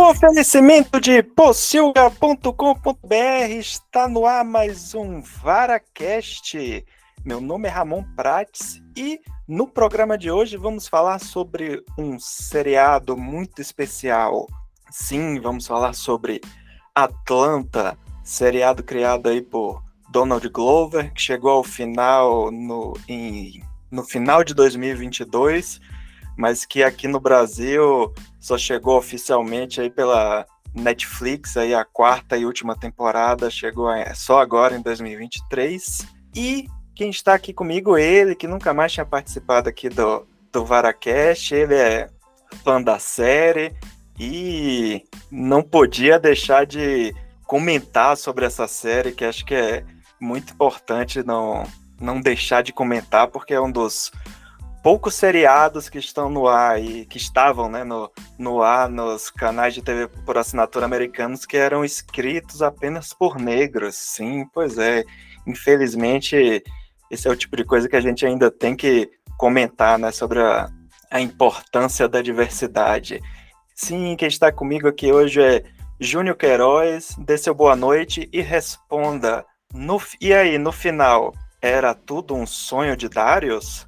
Um oferecimento de pocilga.com.br, está no ar mais um VaraCast. Meu nome é Ramon Prates e no programa de hoje vamos falar sobre um seriado muito especial. Sim, vamos falar sobre Atlanta, seriado criado aí por Donald Glover, que chegou ao final no final de 2022, mas que aqui no Brasil só chegou oficialmente aí pela Netflix, aí a quarta e última temporada chegou só agora em 2023. E quem está aqui comigo, ele que nunca mais tinha participado aqui do VaraCast, ele é fã da série e não podia deixar de comentar sobre essa série, que acho que é muito importante não deixar de comentar, porque é um dos poucos seriados que estão no ar e que estavam, né, no ar nos canais de TV por assinatura americanos, que eram escritos apenas por negros. Sim, pois é. Infelizmente, esse é o tipo de coisa que a gente ainda tem que comentar, né, sobre a importância da diversidade. Sim, quem está comigo aqui hoje é Júnior Queiroz. Dê seu boa noite e responda. E aí, no final, era tudo um sonho de Darius?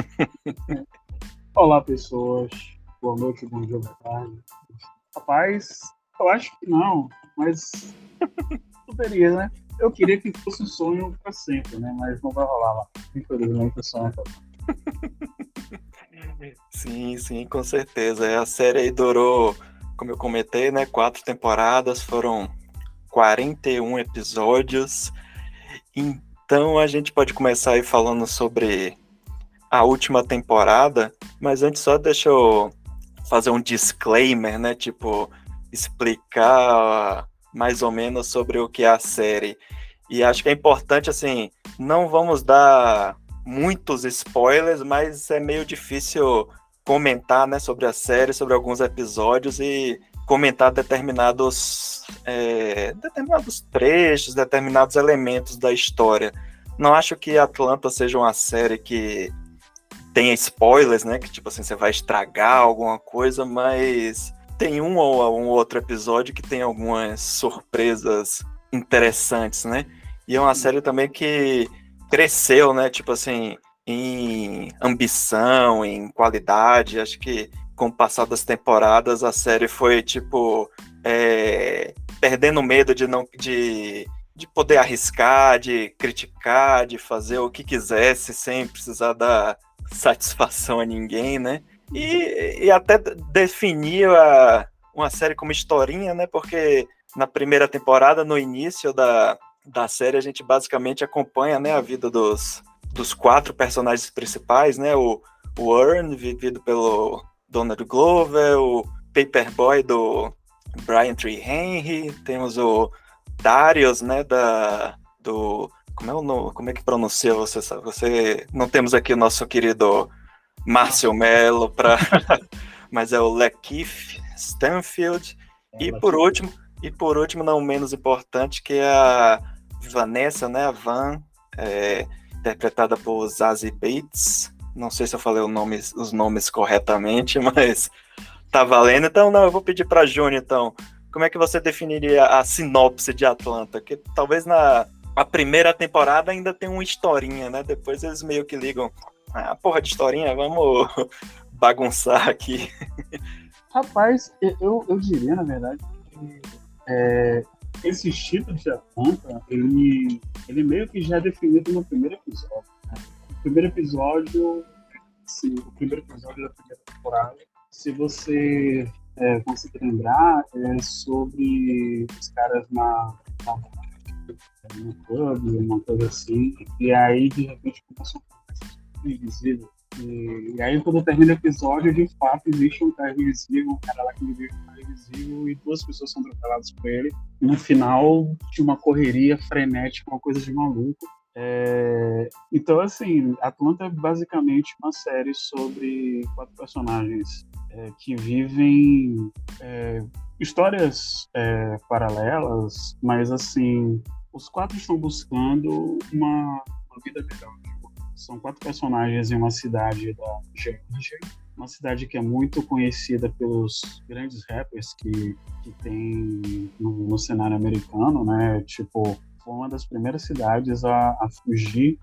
Olá, pessoas. Boa noite, bom dia, boa tarde. Rapaz, eu acho que não, mas poderia, né? Eu queria que fosse um sonho para sempre, né? Mas não vai rolar lá. Infelizmente, o sonho é todo. Sim, com certeza. A série aí durou, como eu comentei, né, 4 temporadas, foram 41 episódios. Então a gente pode começar aí falando sobre a última temporada, mas antes só deixa eu fazer um disclaimer, né, tipo, explicar mais ou menos sobre o que é a série. E acho que é importante, assim, não vamos dar muitos spoilers, mas é meio difícil comentar, né, sobre a série, sobre alguns episódios e comentar determinados trechos, determinados elementos da história. Não acho que Atlanta seja uma série que tenha spoilers, né, que tipo assim, você vai estragar alguma coisa, mas tem um ou um outro episódio que tem algumas surpresas interessantes, né? E é uma série também que cresceu, né, tipo assim, em ambição, em qualidade. Acho que com o passar das temporadas a série foi tipo perdendo medo de poder arriscar, de criticar, de fazer o que quisesse sem precisar dar satisfação a ninguém, né? E até definir uma série como historinha, né? Porque na primeira temporada, no início da série, a gente basicamente acompanha, né, a vida dos 4 personagens principais, né? O Earn, vivido pelo Donald Glover, o Paperboy do Brian Tyree Henry, temos o Darius, né, como é que pronuncia você sabe? Não temos aqui o nosso querido Márcio Mello mas é o Lakeith Stanfield. E por último, não menos importante, que é a Vanessa, né, a Van, interpretada por Zazie Beetz. Não sei se eu falei os nomes corretamente, mas tá valendo. Então, eu vou pedir para Júnior, então. Como é que você definiria a sinopse de Atlanta? Que talvez a primeira temporada ainda tem uma historinha, né? Depois eles meio que ligam, porra de historinha, vamos bagunçar aqui. Rapaz, eu diria, na verdade, que esse estilo de Atlanta, ele meio que já é definido no primeiro episódio. Né? O primeiro episódio da primeira temporada, se você conseguir lembrar, é sobre os caras no clube, uma coisa assim, e aí de repente começa um invisível. E aí quando termina o episódio, de fato existe um cara invisível, um cara lá que vive um cara invisível e 2 pessoas são atropeladas por ele. E no final, de uma correria frenética, uma coisa de maluco. Então, assim, Atlanta é basicamente uma série sobre 4 personagens que vivem histórias paralelas, mas, assim, os 4 estão buscando uma vida melhor. São 4 personagens em uma cidade da Geórgia uma cidade que é muito conhecida pelos grandes rappers que tem no cenário americano, né? Tipo, foi uma das primeiras cidades a fugir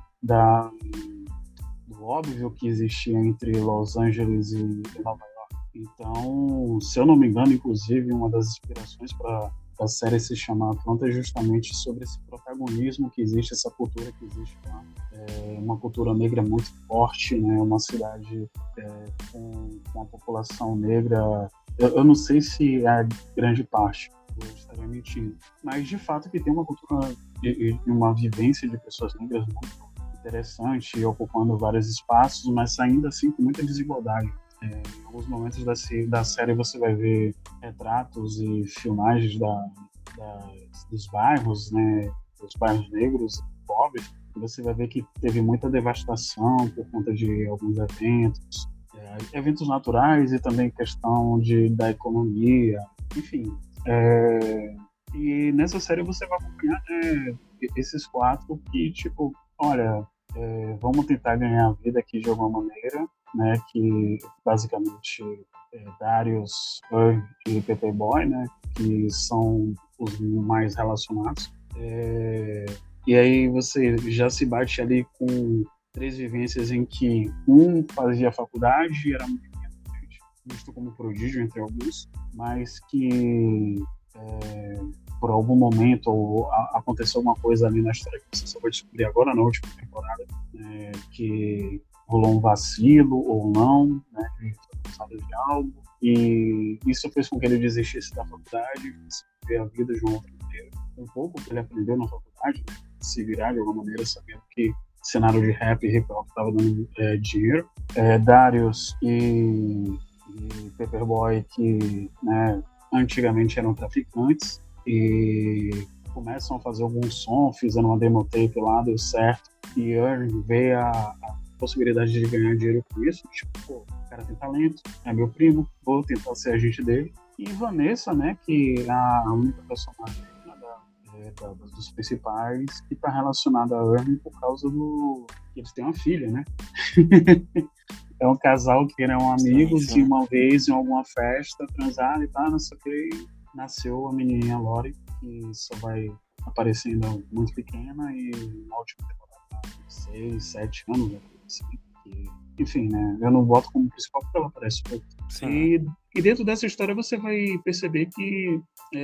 do óbvio que existia entre Los Angeles e Nova York. Então, se eu não me engano, inclusive, uma das inspirações para a série se chamar Atlanta é justamente sobre esse protagonismo que existe, essa cultura que existe lá. É uma cultura negra muito forte, né? Uma cidade com uma população negra. Eu não sei se é a grande parte, eu estaria mentindo, mas de fato que tem uma cultura e uma vivência de pessoas negras muito interessante, ocupando vários espaços, mas ainda assim com muita desigualdade. Em alguns momentos da série você vai ver retratos e filmagens dos bairros, né, dos bairros negros, pobres, e você vai ver que teve muita devastação por conta de alguns eventos naturais e também questão da economia, enfim. E nessa série você vai acompanhar, né, esses quatro que, tipo, olha, vamos tentar ganhar a vida aqui de alguma maneira, né, que basicamente Darius, Earl e Paper Boi, né, que são os mais relacionados. E aí você já se bate ali com 3 vivências em que um fazia faculdade, era muito visto como prodígio entre alguns, mas que por algum momento aconteceu alguma coisa ali na história que você só vai descobrir agora na última temporada, que rolou um vacilo ou não, né, ele foi acusado de algo, e isso fez com que ele desistisse da faculdade, ver a vida de uma outra maneira. Um pouco que ele aprendeu na faculdade, né, se virar de alguma maneira, sabendo que cenário de rap e hip hop estava dando dinheiro. Darius e Paper Boi, que, né, antigamente eram traficantes e começam a fazer algum som, fizeram uma demo tape lá, deu certo, e Earn vê a possibilidade de ganhar dinheiro com isso, tipo, pô, o cara tem talento, é meu primo, vou tentar ser agente dele. E Vanessa, né, que é a única personagem dos principais que está relacionada a Earn por causa que eles têm uma filha, né? É um casal que eram amigos e uma vez em alguma festa transaram e tal, não sei o que, nasceu a menininha Lori, que só vai aparecendo muito pequena e na última temporada 6, 7 anos, né? Assim, enfim, né? Eu não boto como principal porque ela aparece pouco. E dentro dessa história você vai perceber que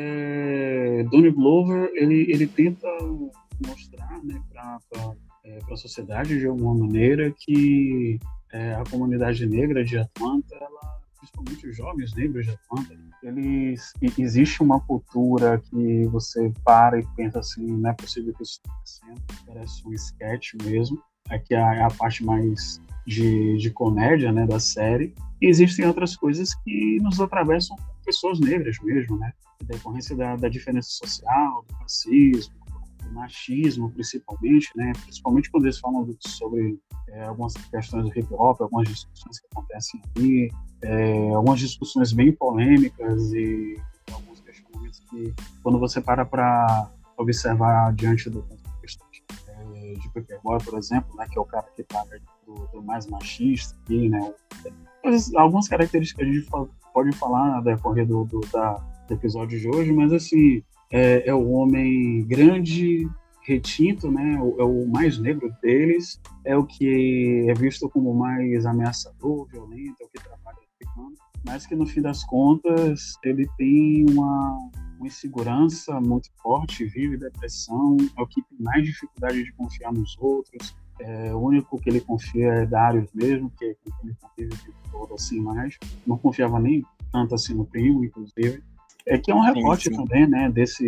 Donald Glover ele tenta mostrar, né, para a sociedade de alguma maneira que a comunidade negra de Atlanta, principalmente os jovens negros de Atlanta, existe uma cultura que você para e pensa assim, não é possível que isso esteja acontecendo, parece um sketch mesmo. Aqui é a parte mais de comédia, né, da série. E existem outras coisas que nos atravessam pessoas negras mesmo, né? A decorrência da diferença social, do racismo, do machismo, principalmente, né? Principalmente quando eles falam sobre algumas questões do hip hop, algumas discussões que acontecem ali, algumas discussões bem polêmicas e alguns questionamentos que, quando você para observar diante do contexto de Paper Boi, por exemplo, né, que é o cara que está do mais machista aqui, né? Algumas características que a gente pode falar no decorrer do episódio de hoje, mas assim, é o homem grande, retinto, né? É o mais negro deles, é o que é visto como mais ameaçador, violento, é o que trabalha africano, mas que no fim das contas ele tem uma insegurança muito forte, vive depressão, é o que tem mais dificuldade de confiar nos outros. O único que ele confia é Darius mesmo, que é com quem ele convive o tempo todo assim, mas não confiava nem tanto assim no primo, inclusive. Que é um recorte também, né,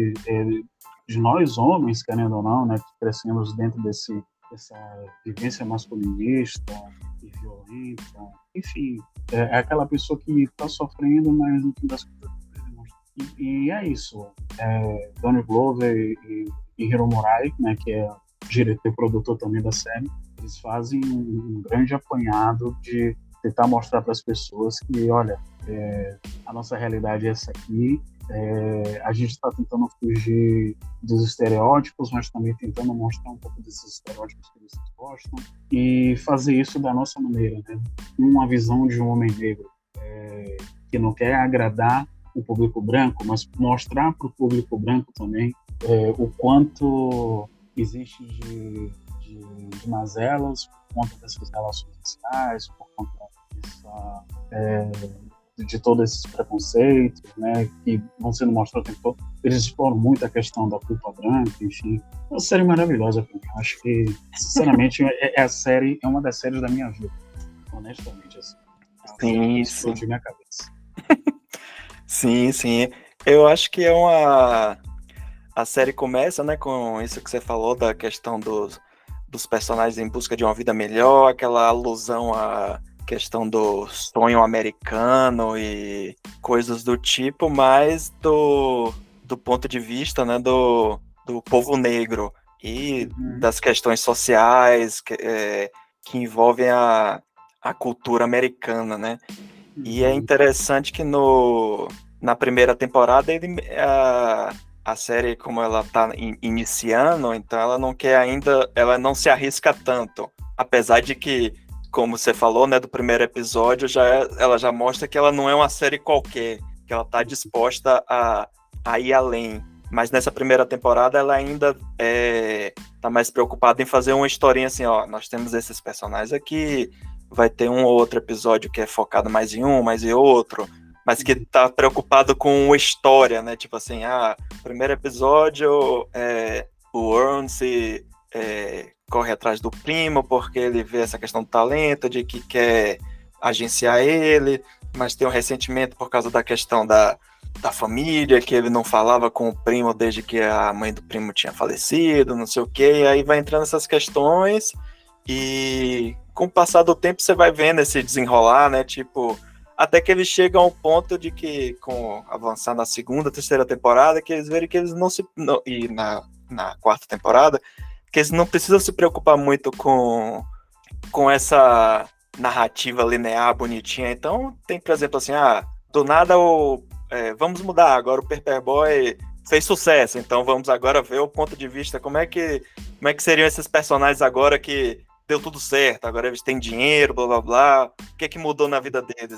de nós homens, querendo ou não, né, que crescemos dentro dessa vivência masculinista e violenta. Enfim, é aquela pessoa que está sofrendo, mas no fim das contas e é isso. Donald Glover e Hiro Murai, né, que é diretor e produtor também da série, eles fazem um grande apanhado de tentar mostrar para as pessoas que, olha, a nossa realidade é essa aqui A gente está tentando fugir dos estereótipos, mas também tentando mostrar um pouco desses estereótipos que eles gostam e fazer isso da nossa maneira, né? Uma visão de um homem negro que não quer agradar o público branco, mas mostrar para o público branco também o quanto existe de mazelas por conta dessas relações raciais, por conta de todos esses preconceitos, né, que vão sendo mostrados o tempo todo. Eles exploram muito a questão da culpa branca, enfim. É uma série maravilhosa para mim. Acho que, sinceramente, é uma das séries da minha vida, honestamente, assim. Sim, explodiu minha cabeça. Sim. Eu acho que a série começa, né, com isso que você falou da questão dos personagens em busca de uma vida melhor, aquela alusão à questão do sonho americano e coisas do tipo, mas do ponto de vista, né, do povo negro e das questões sociais que envolvem a cultura americana, né? E é interessante que na primeira temporada a série, como ela está iniciando, então ela não quer ainda, ela não se arrisca tanto, apesar de que, como você falou, né, do primeiro episódio, ela já mostra que ela não é uma série qualquer, que ela está disposta a ir além. Mas nessa primeira temporada ela ainda tá mais preocupada em fazer uma historinha assim, ó, nós temos esses personagens aqui, vai ter um ou outro episódio que é focado mais em um, mais em outro, mas que tá preocupado com a história, né? Tipo assim, primeiro episódio, o Earnshaw corre atrás do primo porque ele vê essa questão do talento, de que quer agenciar ele, mas tem um ressentimento por causa da questão da família, que ele não falava com o primo desde que a mãe do primo tinha falecido, não sei o quê, e aí vai entrando essas questões e com o passar do tempo você vai vendo esse desenrolar, né? Tipo, até que eles chegam ao ponto de que, com avançar na segunda, terceira temporada, que eles verem que eles e na quarta temporada, que eles não precisam se preocupar muito com essa narrativa linear bonitinha. Então, tem, por exemplo, assim, do nada vamos mudar, agora o Paperboy fez sucesso, então vamos agora ver o ponto de vista, como é que seriam esses personagens agora que deu tudo certo, agora eles têm dinheiro, blá blá blá, o que é que mudou na vida deles?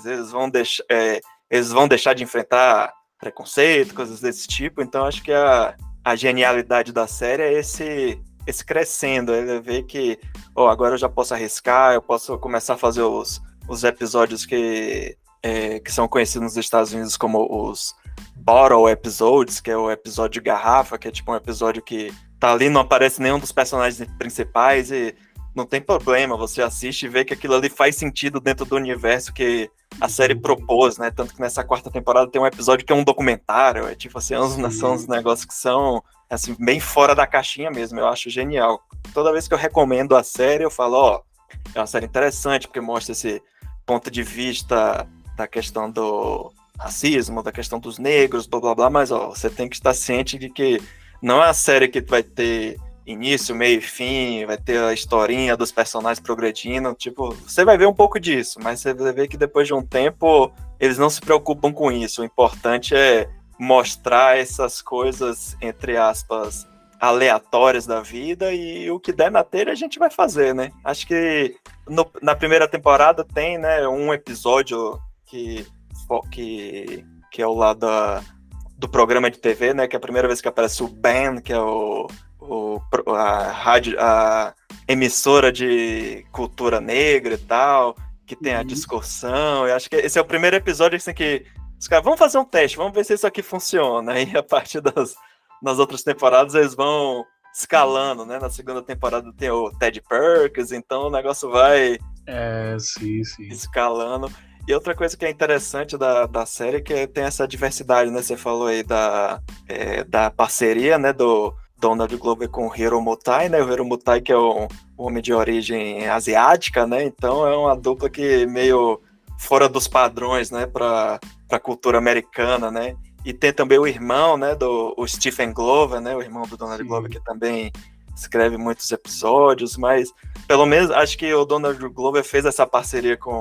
Eles vão deixar de enfrentar preconceito, coisas desse tipo. Então acho que a genialidade da série é esse crescendo, ele vê que agora eu já posso arriscar, eu posso começar a fazer os episódios que são conhecidos nos Estados Unidos como os Bottle Episodes, que é o episódio de garrafa, que é tipo um episódio que tá ali, não aparece nenhum dos personagens principais e não tem problema, você assiste e vê que aquilo ali faz sentido dentro do universo que a série propôs, né? Tanto que nessa quarta temporada tem um episódio que é um documentário, tipo assim, são uns negócios que são assim, bem fora da caixinha mesmo, eu acho genial. Toda vez que eu recomendo a série, eu falo, é uma série interessante, porque mostra esse ponto de vista da questão do racismo, da questão dos negros, blá blá blá, mas você tem que estar ciente de que não é uma série que vai ter início, meio e fim, vai ter a historinha dos personagens progredindo, tipo, você vai ver um pouco disso, mas você vai ver que depois de um tempo eles não se preocupam com isso. O importante é mostrar essas coisas, entre aspas, aleatórias da vida, e o que der na telha a gente vai fazer, né? Acho que na primeira temporada tem, né, um episódio que é o lado do programa de TV, né, que é a primeira vez que aparece o Ben, que é a emissora de cultura negra e tal, que tem a discussão. Eu acho que esse é o primeiro episódio assim, que os caras vão fazer um teste, vamos ver se isso aqui funciona. E a partir das outras temporadas eles vão escalando, né? Na segunda temporada tem o Ted Perkins, então o negócio vai escalando. E outra coisa que é interessante da série é que tem essa diversidade, né? Você falou aí da parceria, né? Do Donald Glover com o Hiro Mutai, né? O Hiro Mutai, que é um homem de origem asiática, né? Então é uma dupla que meio fora dos padrões, né? Para a cultura americana, né? E tem também o irmão, né? O Stephen Glover, né? O irmão do Donald Glover, que também escreve muitos episódios, mas pelo menos acho que o Donald Glover fez essa parceria com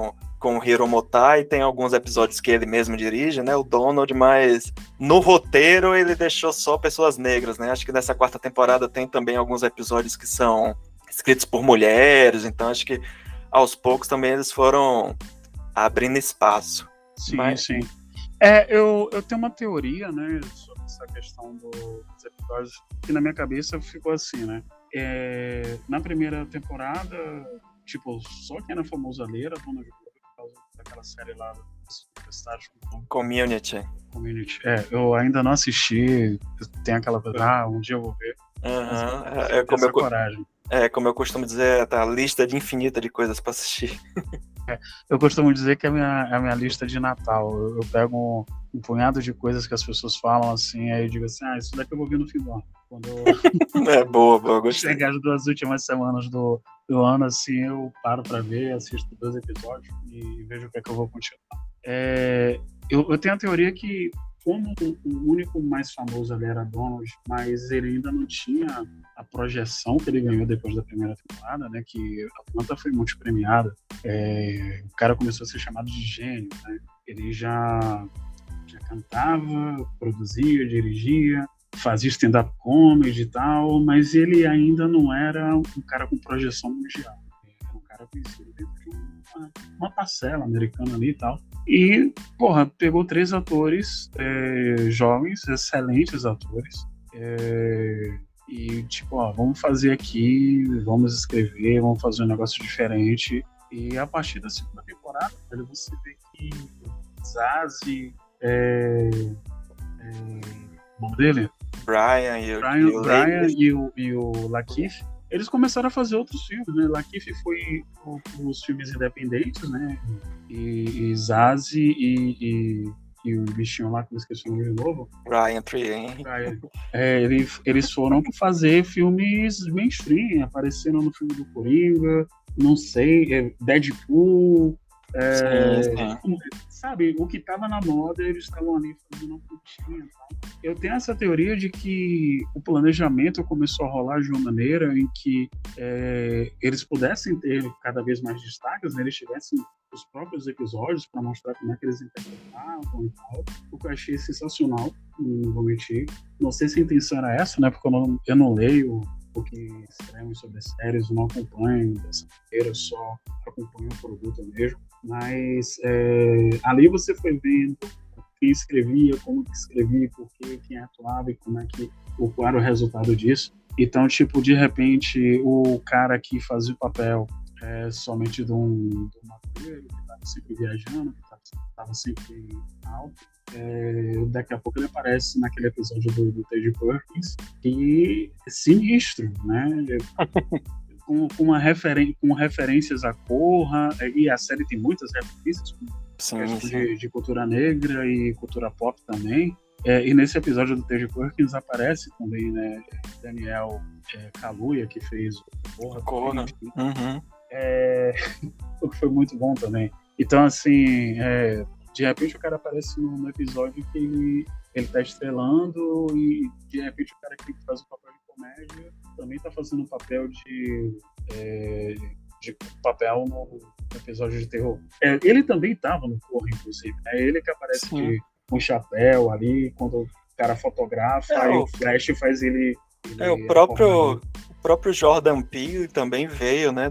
com o Hiro Motai, tem alguns episódios que ele mesmo dirige, né, o Donald, mas no roteiro ele deixou só pessoas negras, né, acho que nessa 4ª temporada tem também alguns episódios que são escritos por mulheres, então acho que aos poucos também eles foram abrindo espaço. Sim, sim. Eu tenho uma teoria, né, sobre essa questão dos episódios, que na minha cabeça ficou assim, né, na primeira temporada, tipo, só quem era famoso ali era Donald Glover, por causa daquela série lá dos universitários. Community. Eu ainda não assisti, tem aquela coisa, um dia eu vou ver. Coragem. Como eu costumo dizer, tá a lista infinita de coisas para assistir. Eu costumo dizer que é a minha lista de Natal. Eu pego um punhado de coisas que as pessoas falam assim, aí eu digo assim, isso daqui eu vou ver no fim do ano. Quando eu boa, gostei. Chegar as 2 últimas semanas do ano, assim, eu paro pra ver, assisto 2 episódios e vejo o que é que eu vou continuar. Eu tenho a teoria que, como o único mais famoso ali era Donald, mas ele ainda não tinha a projeção que ele ganhou depois da primeira temporada, né, que a Atlanta foi muito premiada, o cara começou a ser chamado de gênio, né? Ele já cantava, produzia, dirigia, fazia stand-up comedy e tal, mas ele ainda não era um cara com projeção mundial. Era um cara conhecido dentro de uma parcela americana ali e tal. E, pegou 3 atores jovens, excelentes atores, e tipo, vamos fazer aqui, vamos escrever, vamos fazer um negócio diferente. E a partir da 2ª temporada, você vê que Zazie, o nome dele? Brian e o Lakeith, eles começaram a fazer outros filmes, né? Lakeith foi os filmes independentes, né? E Zazie e o bichinho lá, que eu esqueci o nome de novo. Brian Trier. Eles foram fazer filmes mainstream, apareceram no filme do Coringa, não sei, Deadpool, sim. Sabe, o que estava na moda, eles estavam ali fazendo uma pontinha. Tá? Eu tenho essa teoria de que o planejamento começou a rolar de uma maneira em que eles pudessem ter cada vez mais destaques, né? Eles tivessem os próprios episódios para mostrar como é que eles interpretavam e tal, o que eu achei sensacional, não vou mentir. Não sei se a intenção era essa, né? Porque eu não leio o que escrevem sobre séries, eu não acompanho dessa maneira, eu só acompanho o produto mesmo. Mas ali você foi vendo quem escrevia, como que escrevia, por quê, quem atuava e qual era o resultado disso. Então, tipo, de repente, o cara que fazia o papel somente de um maconheiro, que estava sempre viajando, que estava sempre alto, daqui a pouco ele aparece naquele episódio do Ted Perkins, que é sinistro, né? com referências a Corra, e a série tem muitas referências de cultura negra e cultura pop também. E nesse episódio do Ted Perkins aparece também, né, Daniel Kaluuya, que fez o Corra. O que foi muito bom também. Então, assim, de repente o cara aparece no episódio que ele tá estrelando, e de repente o cara que faz o papel de comédia também tá fazendo um papel de papel no episódio de terror. Ele também tava no Corra, inclusive. É ele que aparece com chapéu ali, quando o cara fotografa, e o Flash faz ele o próprio Jordan Peele também veio, né,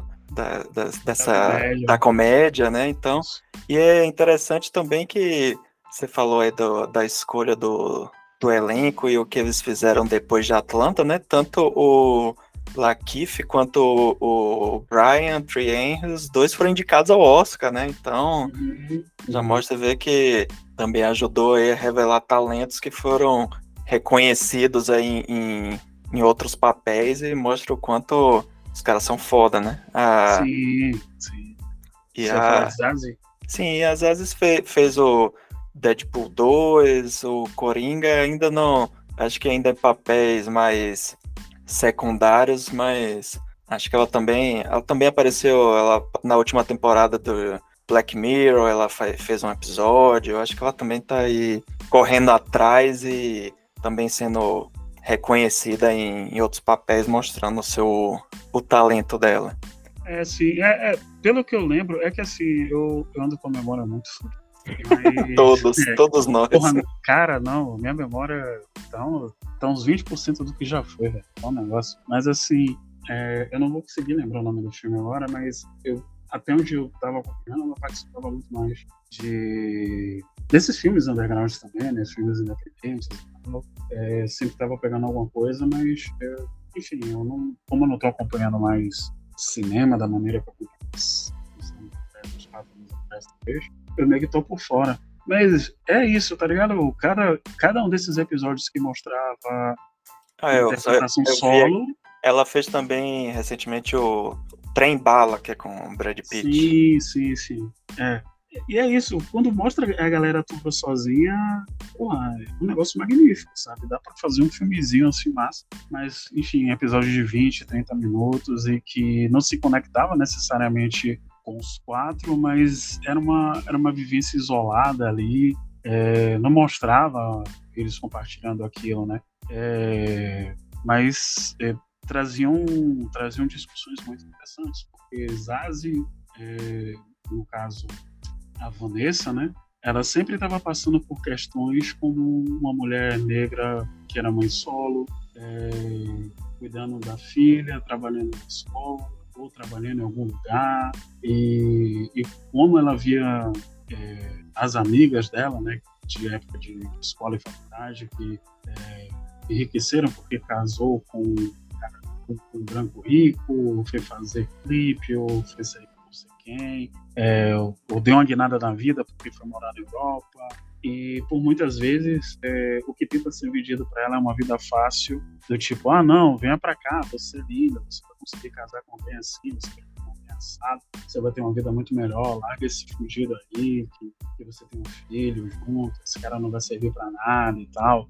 da comédia, né? Então, e é interessante também que você falou aí da escolha do elenco e o que eles fizeram depois de Atlanta, né? Tanto o Lakeith quanto o Brian Trier, os dois foram indicados ao Oscar, né? Então, já mostra ver que também ajudou a revelar talentos que foram reconhecidos aí em outros papéis, e mostra o quanto os caras são foda, né? Sim. E a Zazie fez o Deadpool 2, o Coringa, ainda não, acho que ainda em papéis mais secundários, mas acho que ela também apareceu na última temporada do Black Mirror, ela fez um episódio, eu acho que ela também tá aí correndo atrás e também sendo reconhecida em outros papéis, mostrando o talento dela. Sim, pelo que eu lembro, é que assim, eu ando com a memória muito fodida. Todos nós. Porra, cara, não, minha memória tá uns 20% do que já foi, velho. É um negócio. Mas assim, eu não vou conseguir lembrar o nome do filme agora, mas até onde eu tava acompanhando, ela participava muito mais desses filmes undergrounds também, né? Filmes independentes. Sempre tava pegando alguma coisa, mas enfim, como eu não tô acompanhando mais cinema da maneira que eu eu meio que tô por fora. Mas é isso, tá ligado? Cada um desses episódios que mostrava interpretação solo. Ela fez também recentemente o Trem Bala, que é com o Brad Pitt. Sim. E é isso, quando mostra a galera toda sozinha, porra, é um negócio magnífico, sabe? Dá pra fazer um filmezinho assim massa, mas, enfim, episódios de 20, 30 minutos e que não se conectava necessariamente com os quatro, mas era uma vivência isolada ali, não mostrava eles compartilhando aquilo, né? Mas traziam discussões muito interessantes, porque Zazie, no caso a Vanessa, né? Ela sempre estava passando por questões como uma mulher negra que era mãe solo, cuidando da filha, trabalhando na escola ou trabalhando em algum lugar, e como ela via as amigas dela, né? De época de escola e faculdade, que enriqueceram porque casou com um branco rico, foi fazer clipe, ou foi sair com não sei quem, ou deu uma guinada na vida porque foi morar na Europa. E por muitas vezes o que tenta ser vendido para ela é uma vida fácil, do tipo, não, venha para cá, você é linda, você vai conseguir casar com alguém assim, você vai ter alguém assado, você vai ter uma vida muito melhor, larga esse fugido aí, que você tem um filho junto, esse cara não vai servir para nada e tal.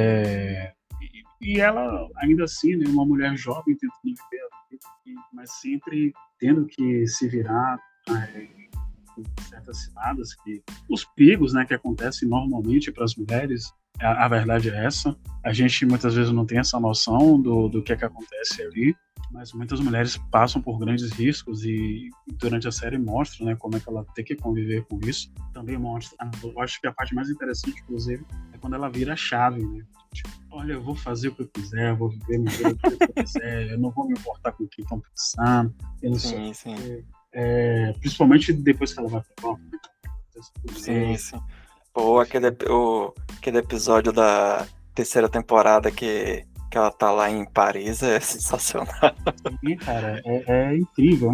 E ela, ainda assim, né, uma mulher jovem tentando viver a vida, mas sempre tendo que se virar em certas ciladas, que os perigos, né, que acontecem normalmente para as mulheres, a verdade é essa. A gente muitas vezes não tem essa noção do que acontece ali, mas muitas mulheres passam por grandes riscos e durante a série mostra, né, como é que ela tem que conviver com isso. Também mostra, eu acho que a parte mais interessante, inclusive, é quando ela vira a chave, né? Tipo, olha, eu vou fazer o que eu quiser, eu vou viver minha vida do que eu quiser, eu não vou me importar com o que estão pensando, eu não sei. Principalmente depois que ela vai pra Europa. Sim. Pô, aquele episódio da terceira temporada que ela tá lá em Paris é sensacional. Sim, cara, é incrível,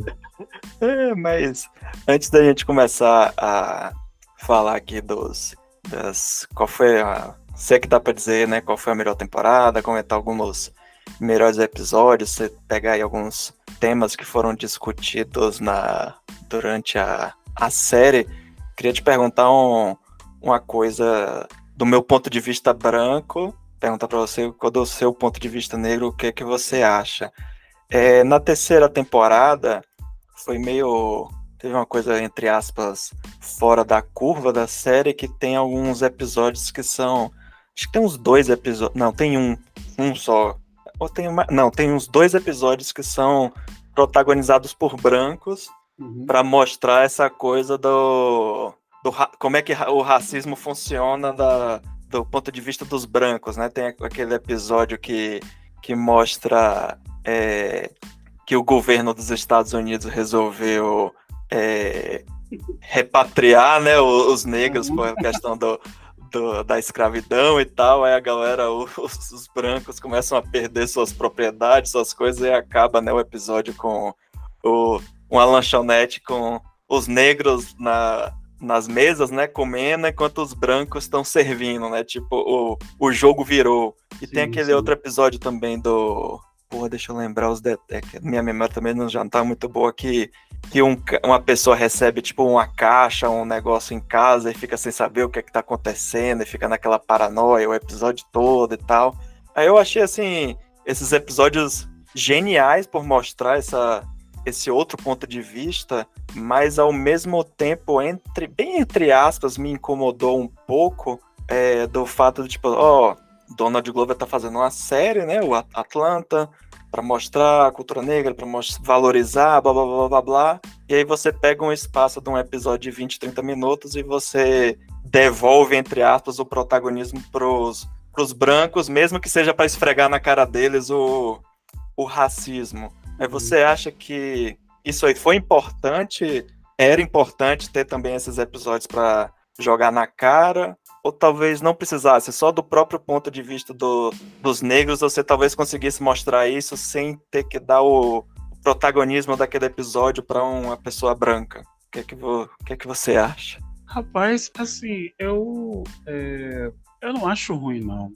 mas antes da gente começar a falar aqui qual foi sei que dá pra dizer, né, qual foi a melhor temporada, comentar alguns melhores episódios, você pegar aí alguns temas que foram discutidos durante a série. Queria te perguntar uma coisa do meu ponto de vista branco, perguntar para você, do seu ponto de vista negro, o que você acha. Na terceira temporada, teve uma coisa, entre aspas, fora da curva da série, que tem alguns episódios que são, acho que tem uns 2 episódios, não, tem um só, ou tem uma, não, tem uns 2 episódios que são protagonizados por brancos, para mostrar essa coisa como é que o racismo funciona do ponto de vista dos brancos, né? Tem aquele episódio que mostra que o governo dos Estados Unidos resolveu repatriar, né, os negros por a questão da escravidão e tal. Aí a galera, os brancos começam a perder suas propriedades, suas coisas, e acaba, né, o episódio com uma lanchonete com os negros nas mesas, né, comendo, enquanto os brancos estão servindo, né, tipo, o jogo virou. E sim, tem aquele outro episódio também deixa eu lembrar os detalhes, minha memória também já não tá muito boa, que uma pessoa recebe, tipo, uma caixa, um negócio em casa e fica sem saber o que é que tá acontecendo, e fica naquela paranoia o episódio todo e tal. Aí eu achei, assim, esses episódios geniais por mostrar esse outro ponto de vista, mas ao mesmo tempo, bem entre aspas, me incomodou um pouco do fato de, tipo, Donald Glover tá fazendo uma série, né, o Atlanta, mostrar a cultura negra, para valorizar, blá, blá, blá, blá, blá. E aí você pega um espaço de um episódio de 20, 30 minutos e você devolve, entre aspas, o protagonismo pros brancos, mesmo que seja para esfregar na cara deles o racismo. Aí você acha que isso aí foi importante? Era importante ter também esses episódios para jogar na cara? Ou talvez não precisasse, só do próprio ponto de vista dos negros, você talvez conseguisse mostrar isso sem ter que dar o protagonismo daquele episódio para uma pessoa branca? O que é que você acha? Rapaz, assim, eu não acho ruim, não.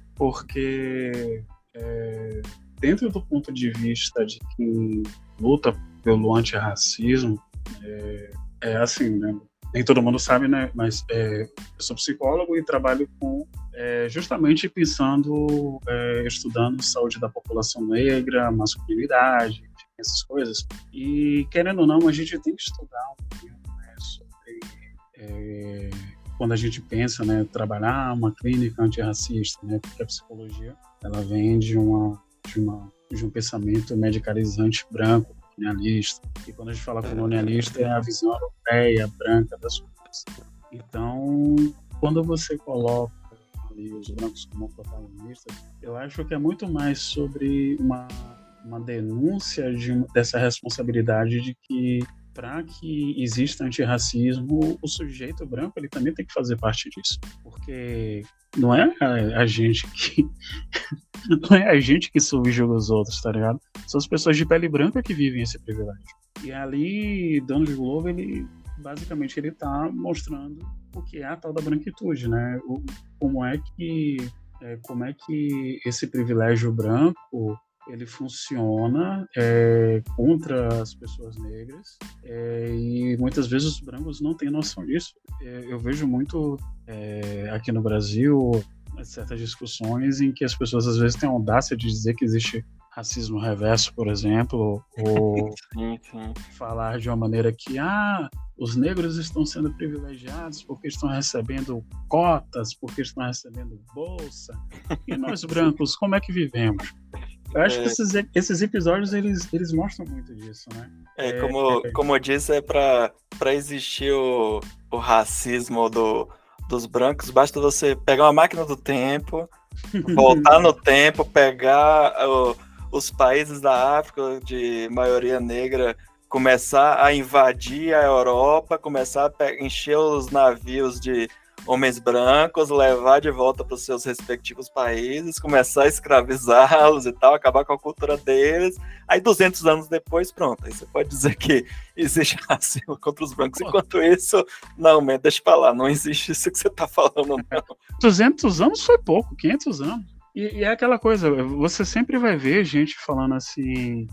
Porque dentro do ponto de vista de quem luta pelo antirracismo, assim, né? Nem todo mundo sabe, né? Mas eu sou psicólogo e trabalho com justamente pensando, estudando saúde da população negra, masculinidade, enfim, essas coisas. E, querendo ou não, a gente tem que estudar um pouquinho, né, sobre quando a gente pensa, né, trabalhar uma clínica antirracista, né? Porque a psicologia, ela vem de um pensamento medicalizante branco, colonialista. E quando a gente fala colonialista, é a visão europeia, branca das coisas. Então, quando você coloca ali os brancos como protagonistas, eu acho que é muito mais sobre uma denúncia dessa responsabilidade de que, para que exista antirracismo, o sujeito branco ele também tem que fazer parte disso. Porque não é a gente que não é a gente que subjuga os outros, tá ligado? São as pessoas de pele branca que vivem esse privilégio. E ali, Donald Glover, basicamente ele tá mostrando o que é a tal da branquitude, né? Como é que esse privilégio branco ele funciona contra as pessoas negras, e muitas vezes os brancos não têm noção disso. Eu vejo muito aqui no Brasil certas discussões em que as pessoas às vezes têm a audácia de dizer que existe racismo reverso, por exemplo, ou sim. falar de uma maneira que os negros estão sendo privilegiados porque estão recebendo cotas, porque estão recebendo bolsa, e nós brancos, como é que vivemos? Eu acho que esses episódios eles mostram muito disso, né? Como eu disse, para existir o racismo dos brancos, basta você pegar uma máquina do tempo, voltar no tempo, pegar os países da África de maioria negra, começar a invadir a Europa, começar a encher os navios de homens brancos, levar de volta para os seus respectivos países, começar a escravizá-los e tal, acabar com a cultura deles. Aí 200 anos depois, pronto, aí você pode dizer que existe racismo contra os brancos. Enquanto isso, não, man, deixa pra lá, não existe isso que você tá falando, não. 200 anos foi pouco, 500 anos. E é aquela coisa, você sempre vai ver gente falando assim,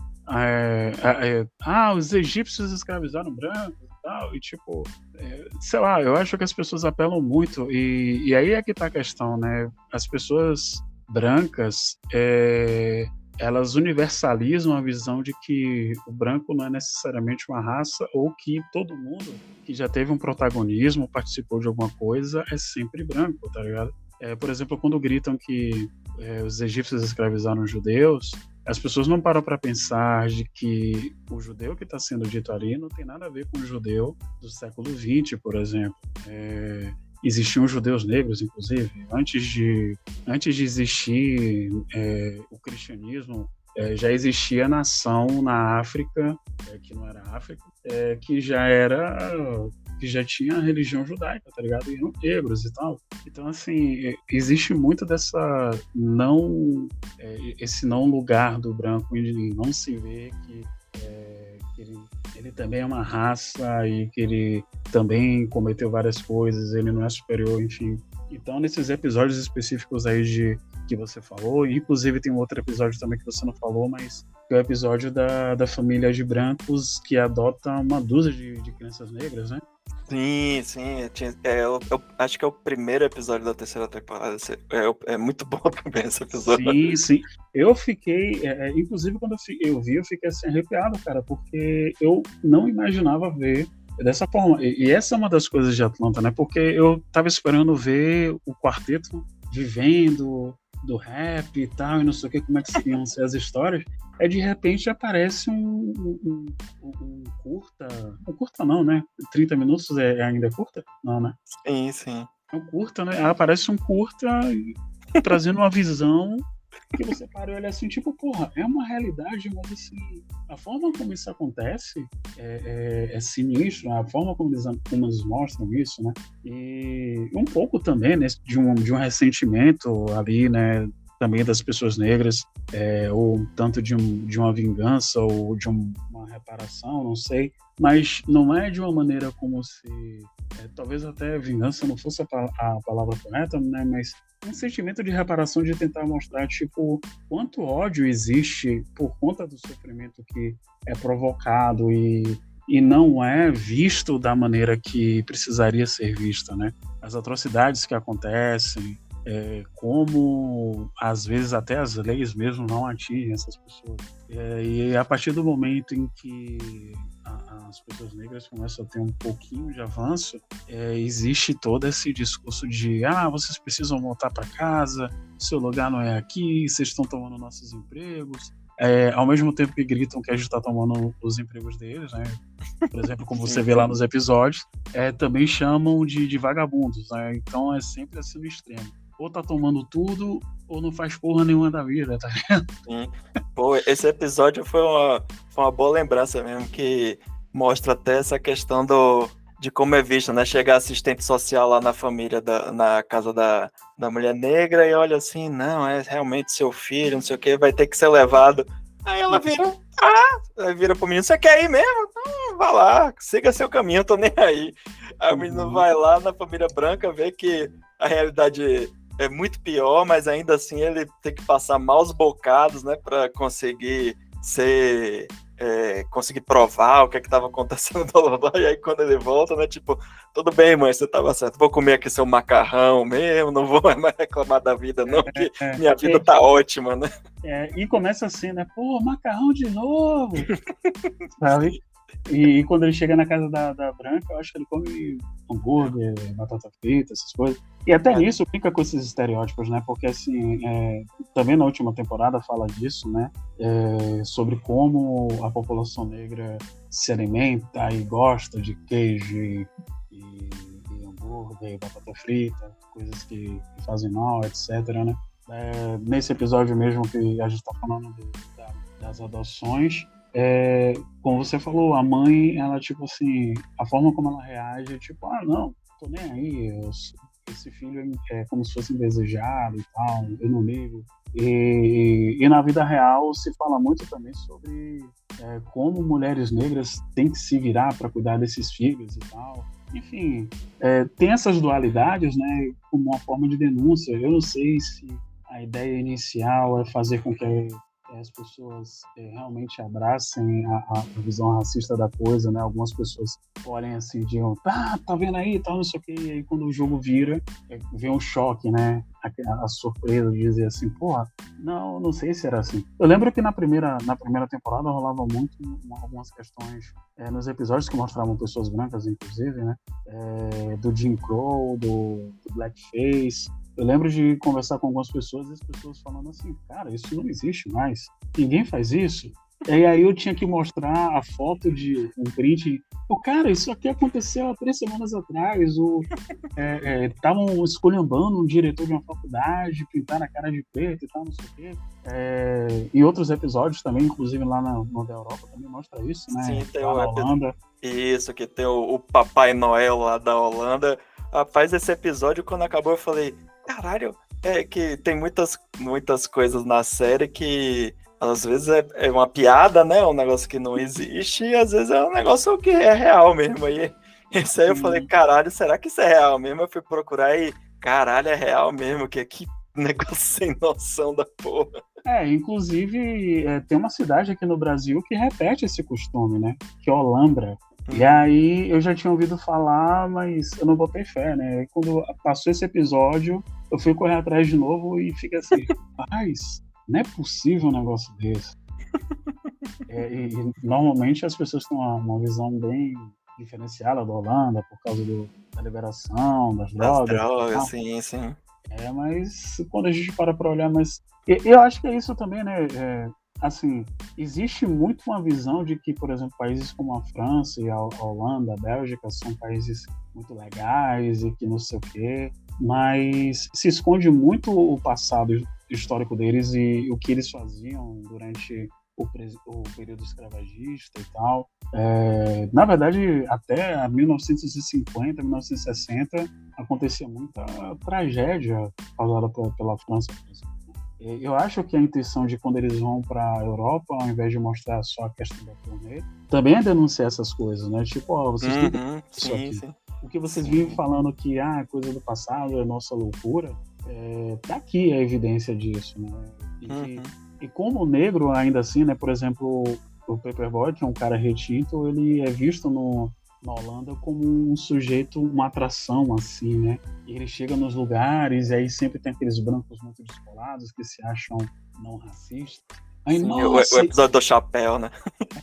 os egípcios escravizaram brancos e tal, e tipo, sei lá, eu acho que as pessoas apelam muito, e aí é que tá a questão, né? As pessoas brancas, elas universalizam a visão de que o branco não é necessariamente uma raça, ou que todo mundo que já teve um protagonismo, participou de alguma coisa, é sempre branco, tá ligado? Por exemplo, quando gritam que os egípcios escravizaram os judeus, as pessoas não param para pensar de que o judeu que está sendo dito ali não tem nada a ver com o judeu do século XX, por exemplo. Existiam judeus negros, inclusive, antes de existir o cristianismo, já existia nação na África, que não era África, que já tinha a religião judaica, tá ligado? E eram negros e tal. Então, assim, existe muito dessa esse não lugar do branco em não se ver que ele também é uma raça e que ele também cometeu várias coisas, ele não é superior, enfim. Então, nesses episódios específicos aí que você falou, inclusive tem um outro episódio também que você não falou, mas é o episódio da família de brancos que adota uma dúzia de crianças negras, né? Sim. Eu acho que é o primeiro episódio da terceira temporada. É muito bom também esse episódio. Sim. Eu fiquei... inclusive, quando eu vi, eu fiquei assim, arrepiado, cara, porque eu não imaginava ver dessa forma. E essa é uma das coisas de Atlanta, né? Porque eu tava esperando ver o quarteto vivendo do rap e tal, e não sei o que, como é que iam ser as histórias. Aí de repente aparece um curta. Um curta não, né? 30 minutos ainda é curta? Não, né? Sim, sim. É um curta, né? Aí aparece um curta trazendo uma visão que você para e olha assim, tipo, porra, é uma realidade, mas assim, a forma como isso acontece é sinistro, a forma como eles mostram isso, né? E um pouco também, né, de um ressentimento ali, né, também das pessoas negras, ou tanto de uma vingança ou de uma reparação, não sei, mas não é de uma maneira como se talvez até vingança não fosse a palavra correta, né, mas um sentimento de reparação, de tentar mostrar, tipo, quanto ódio existe por conta do sofrimento que é provocado e não é visto da maneira que precisaria ser visto, né? As atrocidades que acontecem, como, às vezes, até as leis mesmo não atingem essas pessoas. E a partir do momento em que as pessoas negras começam a ter um pouquinho de avanço, existe todo esse discurso de vocês precisam voltar para casa, seu lugar não é aqui, vocês estão tomando nossos empregos, ao mesmo tempo que gritam que a gente está tomando os empregos deles, né? Por exemplo, como você vê lá nos episódios, também chamam de vagabundos, né? Então é sempre assim no extremo. Ou tá tomando tudo, ou não faz porra nenhuma da vida, tá vendo? Sim. Pô, esse episódio foi uma boa lembrança mesmo, que mostra até essa questão de como é visto, né? Chega assistente social lá na família, na casa da mulher negra e olha assim, não, é realmente seu filho, não sei o que, vai ter que ser levado. Aí ela vira pro menino, você quer ir mesmo? Então, vá lá, siga seu caminho, eu tô nem aí. Aí o menino vai lá na família branca, vê que a realidade é muito pior, mas ainda assim ele tem que passar maus bocados, né, para conseguir conseguir provar o que estava acontecendo lá. E aí quando ele volta, né, tipo, tudo bem, mãe, você estava certo, vou comer aqui seu macarrão mesmo, não vou mais reclamar da vida não, que minha vida tá ótima, né? E começa assim, né, pô, macarrão de novo, sabe? E quando ele chega na casa da Branca, eu acho que ele come hambúrguer, batata frita, essas coisas. E até nisso fica com esses estereótipos, né? Porque, assim, também na última temporada fala disso, né? Sobre como a população negra se alimenta e gosta de queijo e hambúrguer, e batata frita, coisas que fazem mal, etc, né? Nesse episódio mesmo que a gente está falando das adoções, como você falou, a mãe, ela, tipo assim, a forma como ela reage, tipo, não, tô nem aí, esse filho é como se fosse indesejado e tal, eu não ligo. E na vida real se fala muito também sobre como mulheres negras têm que se virar para cuidar desses filhos e tal. Enfim, tem essas dualidades, né, como uma forma de denúncia. Eu não sei se a ideia inicial é fazer com que as pessoas realmente abracem a visão racista da coisa, né? Algumas pessoas olhem assim e digam, tá vendo aí, tal, não sei o quê, e aí quando o jogo vira, vem um choque, né? A surpresa de dizer assim, porra, não sei se era assim. Eu lembro que na primeira temporada rolava muito algumas questões nos episódios que mostravam pessoas brancas, inclusive, né? Do Jim Crow, do Blackface. Eu lembro de conversar com algumas pessoas e as pessoas falando assim, cara, isso não existe mais, ninguém faz isso. E aí eu tinha que mostrar a foto de um print, cara, isso aqui aconteceu há 3 semanas atrás, estavam esculhambando um diretor de uma faculdade, pintaram a cara de preto e tal, não sei o quê. E outros episódios também, inclusive lá na da Europa, também mostra isso, né? Sim, tem lá na Holanda. Isso, que tem o Papai Noel lá da Holanda. Rapaz, esse episódio, quando acabou, eu falei, caralho, que tem muitas coisas na série que às vezes é uma piada, né? Um negócio que não existe, e às vezes é um negócio que é real mesmo. E esse aí eu falei, caralho, será que isso é real mesmo? Eu fui procurar e, caralho, é real mesmo, que negócio sem noção da porra. Inclusive, tem uma cidade aqui no Brasil que repete esse costume, né? Que é Olambra. E aí eu já tinha ouvido falar, mas eu não botei fé, né? E quando passou esse episódio, eu fui correr atrás de novo e fica assim, mas não é possível um negócio desse. E normalmente as pessoas têm uma visão bem diferenciada da Holanda por causa da liberação das drogas. Sim. Mas quando a gente para olhar, mas eu acho que é isso também, né? Assim, existe muito uma visão de que, por exemplo, países como a França e a Holanda, a Bélgica, são países muito legais e que não sei o quê, mas se esconde muito o passado histórico deles e o que eles faziam durante o período escravagista e tal. Na verdade, até 1950, 1960, acontecia muita tragédia causada pela França, por exemplo. Eu acho que a intenção de quando eles vão para a Europa, ao invés de mostrar só a questão da turnê, também é denunciar essas coisas, né? Tipo, ó, vocês têm que isso aqui. Sim. O que vocês vivem falando que coisa do passado, é nossa loucura, tá aqui a evidência disso, né? E como negro, ainda assim, né? Por exemplo, o Paperboy, que é um cara retinto, ele é visto na Holanda como um sujeito, uma atração, assim, né? E ele chega nos lugares e aí sempre tem aqueles brancos muito descolados que se acham não racistas. Aí, Sim, nossa, o episódio do chapéu, né?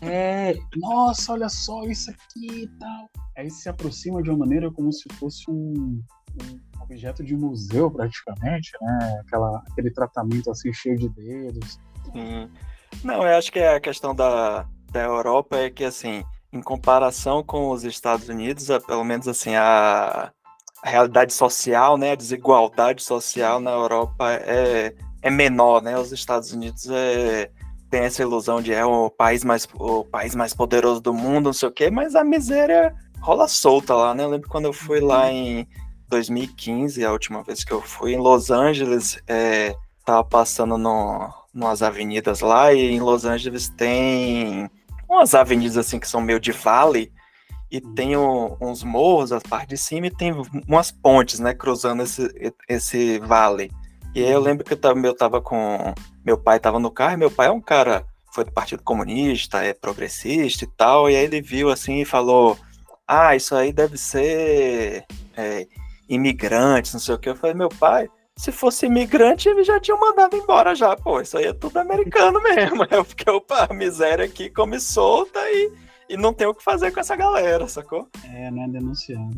Nossa, olha só isso aqui e tal. Aí se aproxima de uma maneira como se fosse um objeto de museu, praticamente, né? Aquele tratamento assim, cheio de dedos. Não, eu acho que a questão da Europa é que, assim, em comparação com os Estados Unidos, pelo menos assim, a realidade social, né, a desigualdade social na Europa é menor, né? Os Estados Unidos tem essa ilusão de o país mais poderoso do mundo, não sei o quê, mas a miséria rola solta lá, né? Eu lembro quando eu fui lá em 2015, a última vez que eu fui em Los Angeles, tava passando nas avenidas lá, e em Los Angeles tem umas avenidas assim que são meio de vale, e tem uns morros, a parte de cima, e tem umas pontes, né, cruzando esse vale. E aí eu lembro que eu tava com... Meu pai tava no carro, e meu pai é um cara, foi do Partido Comunista, é progressista e tal, e aí ele viu assim e falou, isso aí deve ser imigrantes, não sei o que. Eu falei, meu pai, se fosse imigrante, eles já tinham mandado embora já, pô, isso aí é tudo americano mesmo, porque a miséria aqui come solta e não tem o que fazer com essa galera, sacou? Não é denunciado.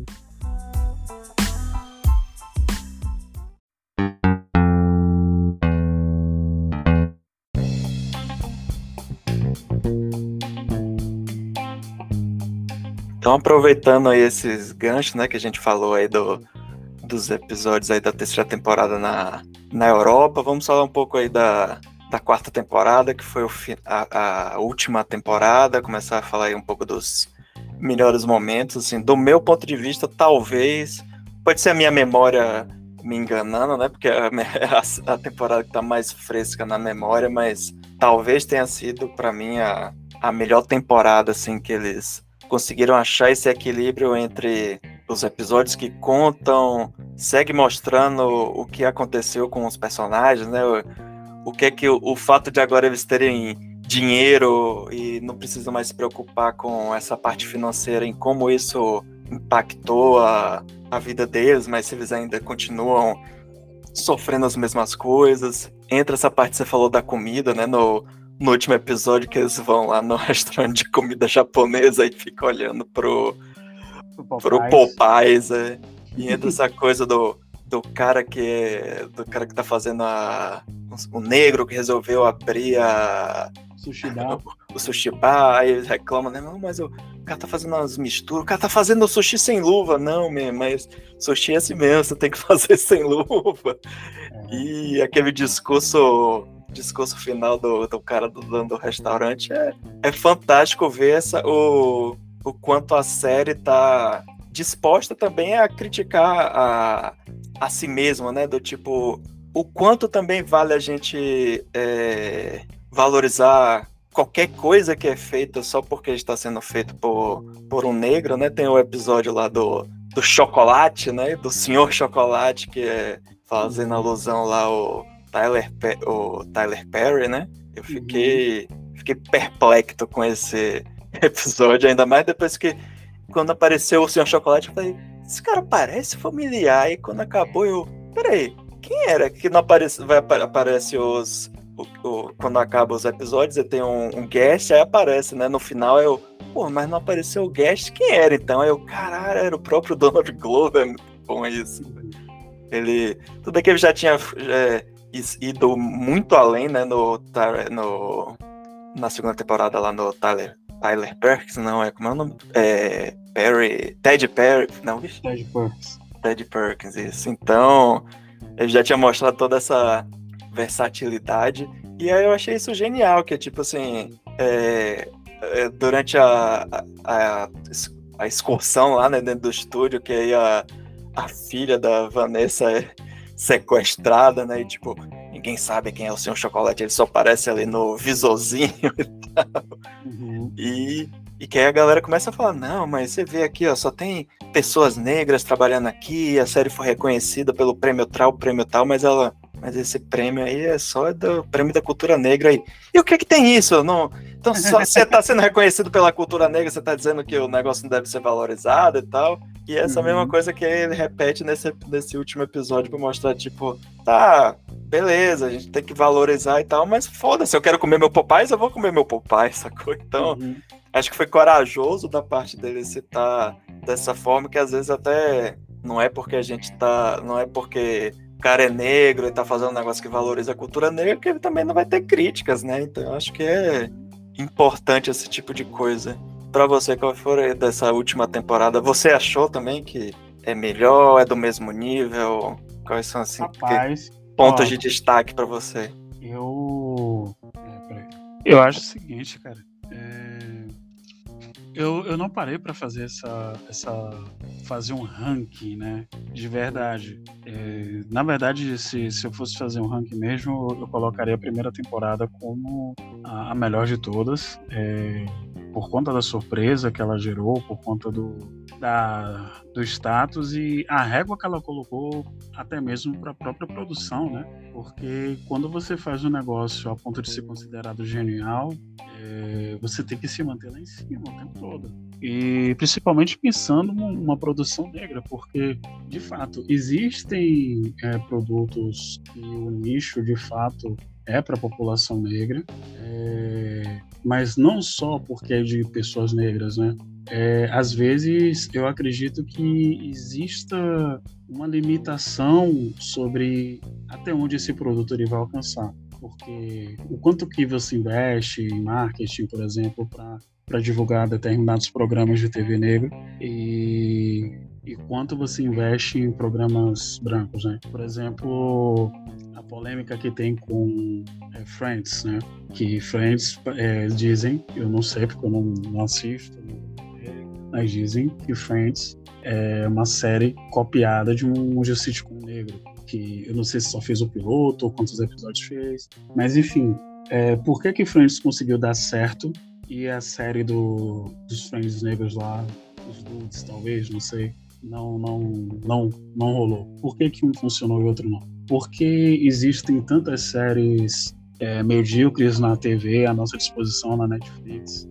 Então, aproveitando aí esses ganchos, né, que a gente falou aí dos episódios aí da terceira temporada na Europa, vamos falar um pouco aí da quarta temporada, que foi a última temporada, começar a falar aí um pouco dos melhores momentos, assim, do meu ponto de vista, talvez, pode ser a minha memória me enganando, né, porque a temporada que tá mais fresca na memória, mas talvez tenha sido, para mim, a melhor temporada, assim, que eles conseguiram achar esse equilíbrio entre os episódios que contam, segue mostrando o que aconteceu com os personagens, né? O que é que o fato de agora eles terem dinheiro e não precisam mais se preocupar com essa parte financeira, em como isso impactou a vida deles, mas se eles ainda continuam sofrendo as mesmas coisas. Entra essa parte que você falou da comida, né? No último episódio, que eles vão lá no restaurante de comida japonesa e ficam olhando pro Popeyes, e entra essa coisa do cara que tá fazendo o negro que resolveu abrir o sushi bar, aí eles reclamam, né? Não, mas o cara tá fazendo umas misturas, o cara tá fazendo sushi sem luva. Não, mas sushi é assim mesmo, você tem que fazer sem luva. E aquele discurso final do cara do dono do restaurante é fantástico ver o quanto a série tá disposta também a criticar a si mesma, né? Do tipo, o quanto também vale a gente valorizar qualquer coisa que é feita só porque está sendo feito por um negro, né? Tem o episódio lá do chocolate, né? Do Senhor Chocolate, que é fazendo alusão lá o Tyler Perry, né? Eu fiquei perplexo com esse episódio, ainda mais depois que quando apareceu o Senhor Chocolate, eu falei, esse cara parece familiar, e quando acabou peraí, quem era que não aparece, aparece quando acaba os episódios, tem um guest, aí aparece, né, no final mas não apareceu o guest, quem era então? Caralho, era o próprio Donald Glover, é muito bom isso. Tudo bem que ele já tinha ido muito além, né, na segunda temporada lá no Tyler Perkins, não, como é o nome? Ted Perry, não, bicho? Ted Perkins, isso. Então, ele já tinha mostrado toda essa versatilidade, e aí eu achei isso genial, que é tipo assim, durante a excursão lá, né, dentro do estúdio, que aí a filha da Vanessa é sequestrada, né, e tipo, ninguém sabe quem é o Sr. Chocolate, ele só aparece ali no visorzinho e tal. Uhum. E que aí a galera começa a falar, não, mas você vê aqui, ó, só tem pessoas negras trabalhando aqui, a série foi reconhecida pelo prêmio tal, mas esse prêmio aí é só do prêmio da cultura negra aí. E o que tem isso? Não, então, só você tá sendo reconhecido pela cultura negra, você tá dizendo que o negócio não deve ser valorizado e tal. E essa mesma coisa que ele repete nesse último episódio pra mostrar, tipo, tá, beleza, a gente tem que valorizar e tal, mas foda-se, eu quero comer meu Popeyes, eu vou comer meu Popeyes, sacou? Então, acho que foi corajoso da parte dele citar dessa forma, que às vezes até não é porque não é porque o cara é negro e tá fazendo um negócio que valoriza a cultura negra, que ele também não vai ter críticas, né? Então, acho que é importante esse tipo de coisa. Pra você, qual foi dessa última temporada? Você achou também que é melhor, é do mesmo nível? Quais são, assim, pontos de destaque pra você? Eu acho o seguinte, cara. Eu não parei para fazer fazer um ranking, né? De verdade. Na verdade, se eu fosse fazer um ranking mesmo, eu colocaria a primeira temporada como a melhor de todas, por conta da surpresa que ela gerou, por conta do status e a régua que ela colocou até mesmo para a própria produção, né? Porque quando você faz um negócio a ponto de ser considerado genial, você tem que se manter lá em cima o tempo todo. E principalmente pensando numa produção negra, porque, de fato, existem produtos que o nicho, de fato, é para a população negra, mas não só porque é de pessoas negras, né? Às vezes, eu acredito que exista uma limitação sobre até onde esse produto ele vai alcançar. Porque o quanto que você investe em marketing, por exemplo, para divulgar determinados programas de TV negro e quanto você investe em programas brancos, né? Por exemplo, a polêmica que tem com Friends, né? Que Friends dizem, eu não sei porque eu não assisto, mas dizem que Friends é uma série copiada de um sitcom negro, que eu não sei se só fez o piloto ou quantos episódios fez, mas enfim, por que Friends conseguiu dar certo e a série dos Friends negros lá, os Dudes talvez, não sei, não rolou? Por que um funcionou e outro não? Porque existem tantas séries medíocres na TV à nossa disposição na Netflix,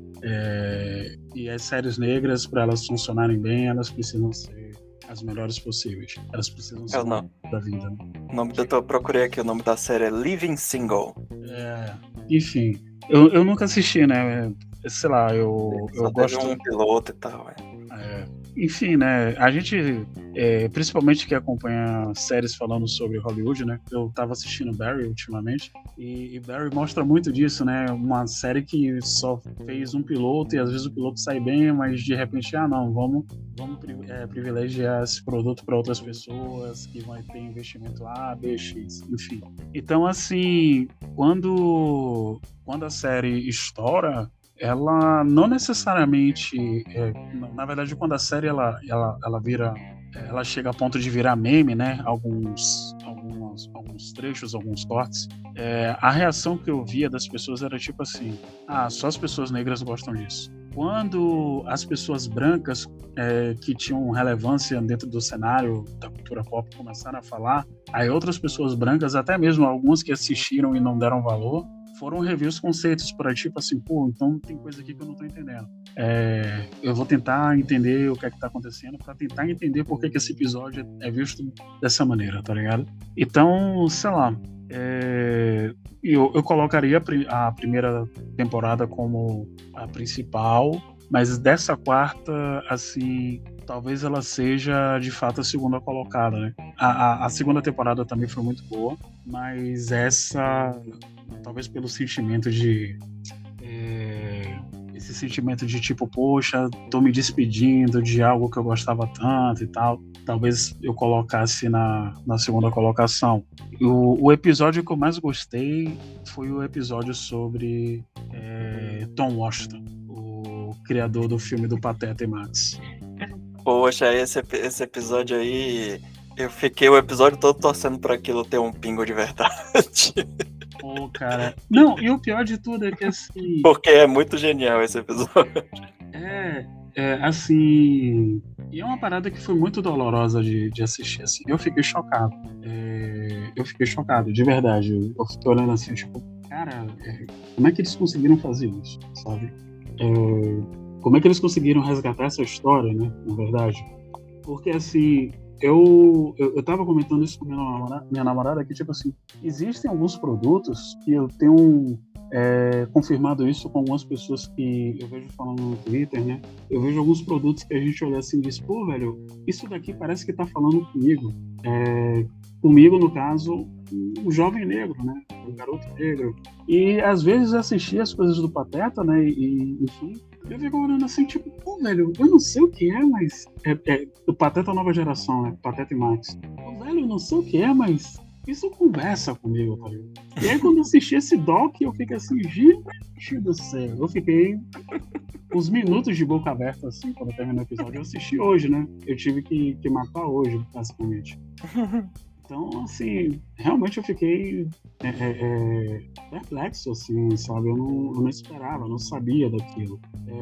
e as séries negras, para elas funcionarem bem, elas precisam ser as melhores possíveis. Elas precisam ser da vida. Né? Eu procurei aqui, o nome da série é Living Single. Enfim, eu nunca assisti, né? Sei lá, eu gosto... de um piloto e tal, Enfim, né? A gente, principalmente que acompanha séries falando sobre Hollywood, né? Eu tava assistindo Barry ultimamente e Barry mostra muito disso, né? Uma série que só fez um piloto e às vezes o piloto sai bem, mas de repente, não, vamos privilegiar esse produto para outras pessoas que vão ter investimento A, B, X, enfim. Então, assim, quando a série estoura, ela não necessariamente, na verdade, quando a série ela vira, ela chega a ponto de virar meme, né? Alguns trechos, alguns cortes, a reação que eu via das pessoas era tipo assim: só as pessoas negras gostam disso. Quando as pessoas brancas que tinham relevância dentro do cenário da cultura pop começaram a falar, aí outras pessoas brancas, até mesmo algumas que assistiram e não deram valor, foram rever os conceitos para tipo assim, então tem coisa aqui que eu não tô entendendo. Eu vou tentar entender o que é que tá acontecendo para tentar entender por que esse episódio é visto dessa maneira, tá ligado? Então, sei lá, eu colocaria a primeira temporada como a principal, mas dessa quarta, assim, talvez ela seja de fato a segunda colocada, né? A segunda temporada também foi muito boa, mas essa, talvez pelo sentimento de esse sentimento de tipo, poxa, tô me despedindo de algo que eu gostava tanto e tal, talvez eu colocasse na segunda colocação. O episódio que eu mais gostei foi o episódio sobre Tom Washington, o criador do filme do Pateta e Max. Poxa, esse episódio aí, eu fiquei o episódio todo torcendo pra aquilo ter um pingo de verdade. Pô, cara. Não, e o pior de tudo é que assim. Porque é muito genial esse episódio. Assim. E é uma parada que foi muito dolorosa de assistir. Assim. Eu fiquei chocado. Eu fiquei chocado, de verdade. Eu fiquei olhando assim, tipo, cara, como é que eles conseguiram fazer isso, sabe? Como é que eles conseguiram resgatar essa história, né? Na verdade. Porque assim. Eu tava comentando isso com minha namorada que, tipo assim, existem alguns produtos que eu tenho confirmado isso com algumas pessoas que eu vejo falando no Twitter, né? Eu vejo alguns produtos que a gente olha assim e diz, pô, velho, isso daqui parece que tá falando comigo. Comigo, no caso, um jovem negro, né? Um garoto negro. E, às vezes, assistir as coisas do Pateta, né? E enfim, eu fico olhando assim, tipo, pô, velho, eu não sei o que mas... o Pateta Nova Geração, né? Pateta e Max. Pô, velho, eu não sei o que mas isso conversa comigo, tá ligado? E aí, quando eu assisti esse doc, eu fiquei assim, gente do céu. Eu fiquei uns minutos de boca aberta, assim, quando eu terminei o episódio. Eu assisti hoje, né? Eu tive que matar hoje, basicamente. Então, assim, realmente eu fiquei perplexo, assim, sabe? Eu não esperava, não sabia daquilo.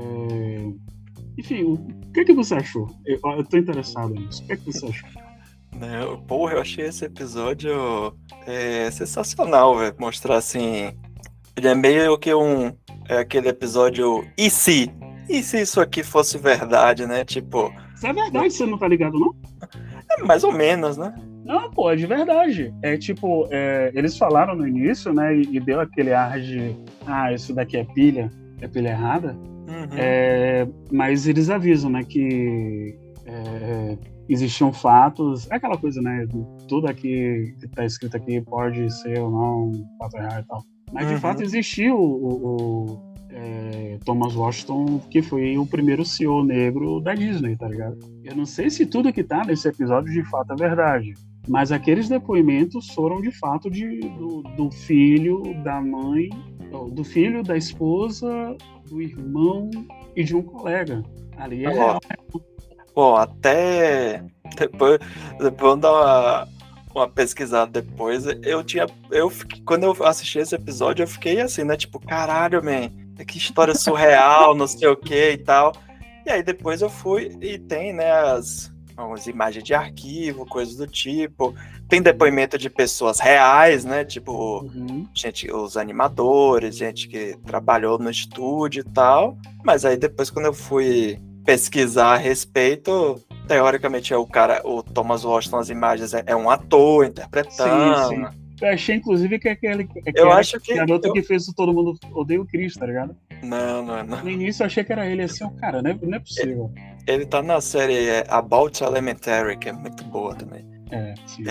Enfim, o que você achou? Eu tô interessado nisso. O que você achou? Porra, eu achei esse episódio sensacional, velho. Mostrar assim. Ele é meio que aquele episódio. E se? E se isso aqui fosse verdade, né? Tipo. Isso é verdade, você não tá ligado, não? Mais ou menos, né? Não, pô, é de verdade. Eles falaram no início, né? E deu aquele ar de isso daqui é pilha errada. Uhum. Mas eles avisam, né, que existiam fatos, é aquela coisa, né? Tudo aqui que tá escrito aqui pode ser ou não fato real e tal. Mas de fato existiu o Thomas Washington, que foi o primeiro CEO negro da Disney, tá ligado? Eu não sei se tudo que tá nesse episódio de fato é verdade, mas aqueles depoimentos foram de fato do filho, da mãe, do filho, da esposa, do irmão e de um colega. Ali é real. Bom, até depois vamos dar uma pesquisada depois. Quando eu assisti esse episódio, eu fiquei assim, né? Tipo, caralho, man, que história surreal, não sei o que e tal. E aí depois eu fui e tem, né, as imagens de arquivo, coisas do tipo. Tem depoimento de pessoas reais, né? Tipo, gente, os animadores, gente que trabalhou no estúdio e tal. Mas aí depois, quando eu fui pesquisar a respeito, teoricamente o Thomas Washington, as imagens, é um ator interpretando. Sim. Eu achei, inclusive, que aquele garoto que fez o Todo Mundo Odeia o Chris, tá ligado? Não. No início eu achei que era ele, assim, cara, não é possível. Ele tá na série About Elementary, que é muito boa também. Sim.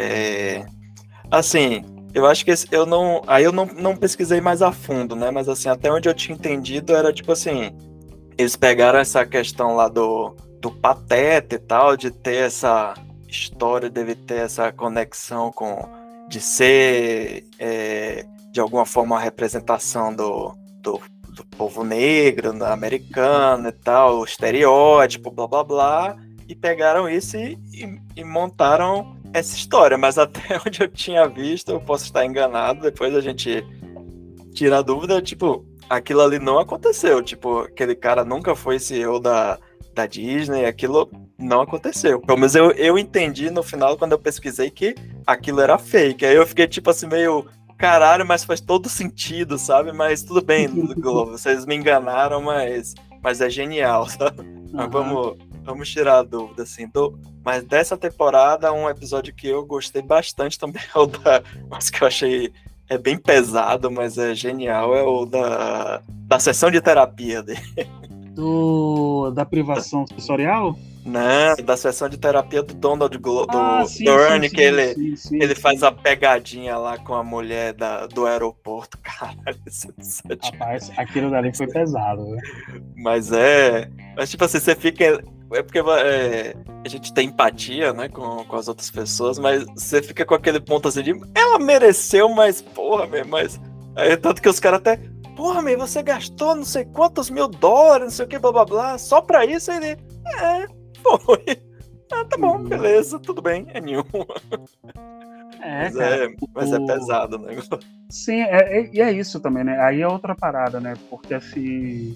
Assim, eu acho que eu não pesquisei mais a fundo, né? Mas assim, até onde eu tinha entendido era tipo assim, eles pegaram essa questão lá do Pateta e tal, de ter essa história, deve ter essa conexão de ser de alguma forma uma representação do povo negro, americano e tal, o estereótipo, blá blá blá, e pegaram isso e montaram essa história, mas até onde eu tinha visto, eu posso estar enganado, depois a gente tira a dúvida, tipo, aquilo ali não aconteceu, tipo, aquele cara nunca foi CEO da Disney, aquilo não aconteceu. Pelo menos eu entendi no final, quando eu pesquisei, que aquilo era fake. Aí eu fiquei tipo assim, meio, caralho, mas faz todo sentido, sabe? Mas tudo bem, Globo, vocês me enganaram, mas é genial, sabe? Mas vamos tirar a dúvida, assim. Mas dessa temporada, um episódio que eu gostei bastante também é mas que eu achei bem pesado, mas é genial, é o da sessão de terapia dele. Da privação sensorial? Não, da sessão de terapia do Donald Ah, do sim, sim, Ernie, que sim, sim, sim, ele faz sim. a pegadinha lá com a mulher do aeroporto. Caralho, isso é Rapaz, aquilo dali foi pesado, né? Mas é. Mas tipo assim, você fica. É porque a gente tem empatia, né, com as outras pessoas, mas você fica com aquele ponto assim de. Ela mereceu, mas porra, meu, mas. Aí, tanto que os caras até. Porra, meu, você gastou não sei quantos $1.000, não sei o que, blá blá blá, só pra isso ele. É, foi. Ah, tá bom, Uhum. beleza, tudo bem, é nenhum. É, cara. Mas é pesado, né? Sim, e é isso também, né? Aí é outra parada, né? Porque assim.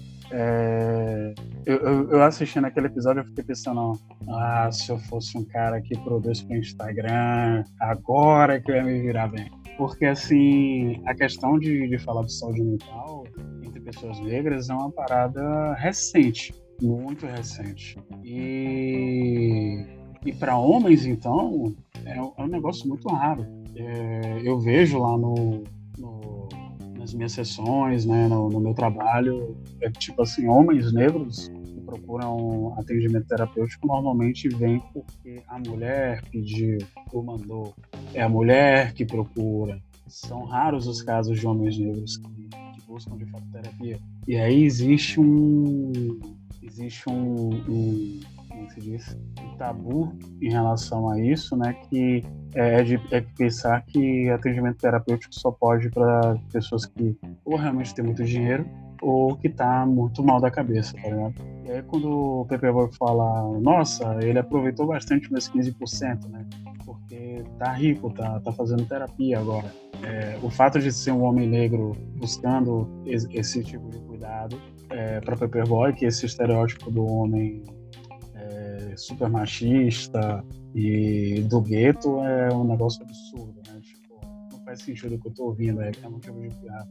Eu assistindo aquele episódio, eu fiquei pensando, se eu fosse um cara que produz para o Instagram, agora que eu ia me virar bem. Porque assim, a questão de falar de saúde mental entre pessoas negras é uma parada recente, muito recente. E para homens, então, é um negócio muito raro. Eu vejo lá nas minhas sessões, né, no meu trabalho, tipo assim, homens negros que procuram atendimento terapêutico normalmente vêm porque a mulher pediu ou mandou. É a mulher que procura. São raros os casos de homens negros que buscam de fato terapia. E aí como se diz, um tabu em relação a isso, né, que de pensar que atendimento terapêutico só pode para pessoas que ou realmente têm muito dinheiro ou que tá muito mal da cabeça, tá ligado? E aí quando o Pepe Boy fala, nossa, ele aproveitou bastante meus 15%, né? Porque tá rico, tá fazendo terapia agora. O fato de ser um homem negro buscando esse tipo de cuidado para Pepe Boy, que esse estereótipo do homem super machista e do gueto é um negócio absurdo, né? Tipo, não faz sentido o que eu tô ouvindo, é motivo de piada.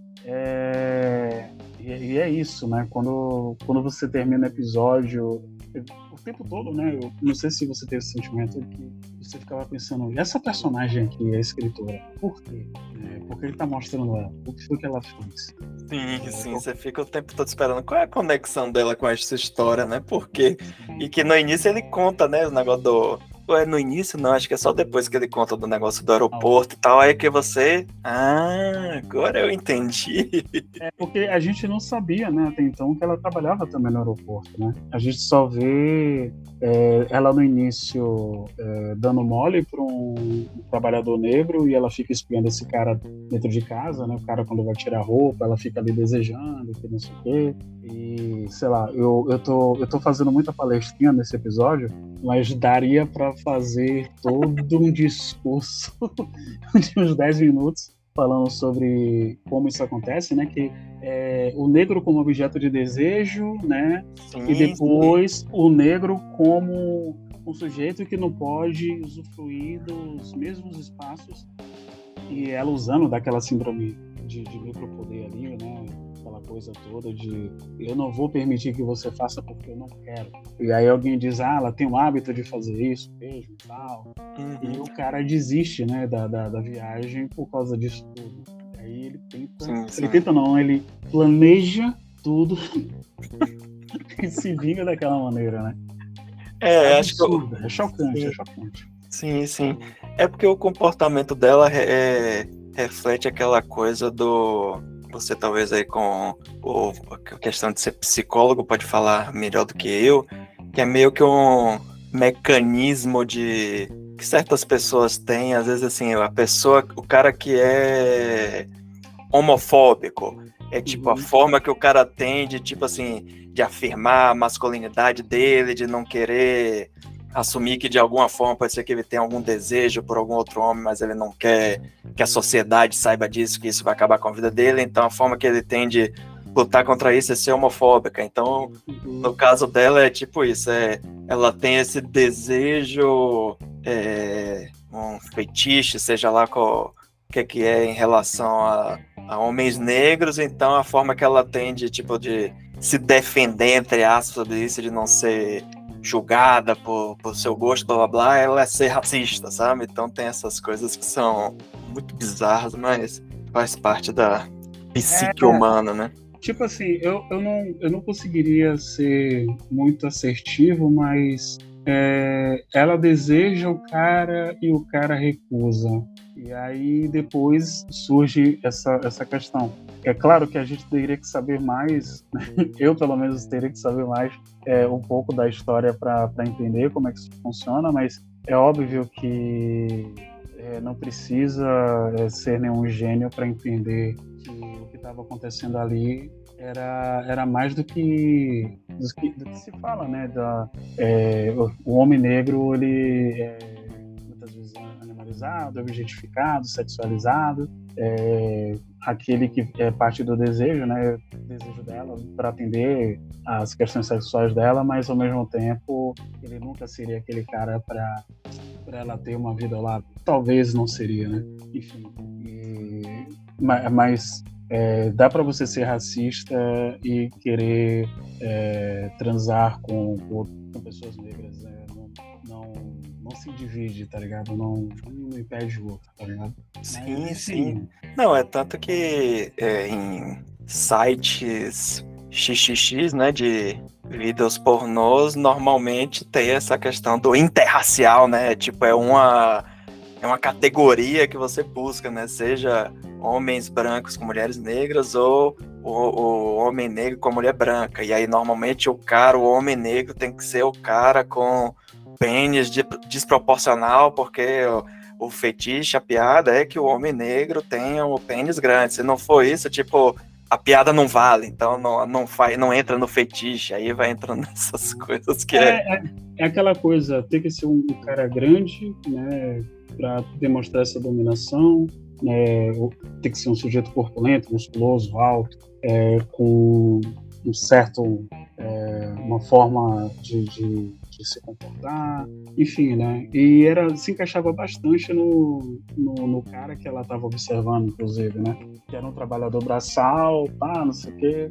E é isso, né? Quando você termina o episódio, o tempo todo, né? Eu não sei se você teve esse sentimento que você ficava pensando, e essa personagem aqui, a escritora, por quê? Por que ele tá mostrando ela? O que foi que ela fez? Sim, você fica o tempo todo esperando qual é a conexão dela com essa história, né? Porque. E que no início ele conta, né? O negócio do. Ou é no início? Não, acho que é só depois que ele conta do negócio do aeroporto e tal. Aí que você. Ah, agora eu entendi. Porque a gente não sabia, né, até então, que ela trabalhava também no aeroporto, né? A gente só vê ela no início dando mole para um trabalhador negro e ela fica espiando esse cara dentro de casa, né? O cara quando vai tirar a roupa, ela fica ali desejando, que não sei o quê. E, sei lá, eu tô fazendo muita palestrinha nesse episódio, mas daria para fazer todo um discurso de uns 10 minutos falando sobre como isso acontece, né? Que o negro como objeto de desejo, né? Sim, E depois o negro como um sujeito que não pode usufruir dos mesmos espaços e ela usando daquela síndrome de micropoder ali, né? Aquela coisa toda de eu não vou permitir que você faça porque eu não quero. E aí alguém diz, ela tem o hábito de fazer isso mesmo e tal. E o cara desiste, né, da viagem por causa disso tudo. Aí ele tenta, ele planeja tudo e se vinga daquela maneira, né? Acho que é chocante, é chocante. Sim. É porque o comportamento dela reflete aquela coisa do. Você talvez aí com a questão de ser psicólogo pode falar melhor do que eu, que é meio que um mecanismo que certas pessoas têm, às vezes assim, o cara que é homofóbico, é tipo a forma que o cara tem de, tipo assim, de afirmar a masculinidade dele, de não querer assumir que de alguma forma pode ser que ele tenha algum desejo por algum outro homem, mas ele não quer que a sociedade saiba disso, que isso vai acabar com a vida dele, então a forma que ele tem de lutar contra isso é ser homofóbica. Então, no caso dela é tipo isso, ela tem esse desejo, um fetiche, seja lá o que é em relação a homens negros, então a forma que ela tem de, tipo, de se defender, entre aspas, sobre isso, de não ser julgada por seu gosto, blá blá blá, ela é ser racista, sabe? Então tem essas coisas que são muito bizarras, mas faz parte da psique humana, né? Tipo assim, eu não conseguiria ser muito assertivo, mas ela deseja o cara e o cara recusa. E aí depois surge essa questão. É claro que a gente teria que saber mais, eu pelo menos teria que saber mais um pouco da história para entender como é que isso funciona, mas é óbvio que não precisa ser nenhum gênio para entender que o que estava acontecendo ali era mais do que se fala, né? O homem negro, ele é muitas vezes animalizado, objetificado, sexualizado, aquele que é parte do desejo, né? O desejo dela para atender as questões sexuais dela, mas ao mesmo tempo ele nunca seria aquele cara para ela ter uma vida lá. Talvez não seria, né? Enfim. Mas dá para você ser racista e querer transar com pessoas negras, né? Não se divide, tá ligado? Não impede o outro, tá ligado? Sim, Mas, sim. Não, é tanto que em sites XXX, né, de vídeos pornôs, normalmente tem essa questão do interracial, né? Tipo, é uma categoria que você busca, né? Seja homens brancos com mulheres negras ou o homem negro com a mulher branca. E aí, normalmente, o homem negro tem que ser o cara com pênis desproporcional, porque o fetiche, a piada é que o homem negro tenha o pênis grande. Se não for isso, tipo, a piada não vale, então não entra no fetiche, aí vai entrando nessas coisas que é aquela coisa, tem que ser um cara grande, né, para demonstrar essa dominação, tem que ser um sujeito corpulento, musculoso, alto, com um certo, uma forma de se comportar, enfim, né? E se encaixava bastante no cara que ela estava observando, inclusive, né? Que era um trabalhador braçal, não sei o quê.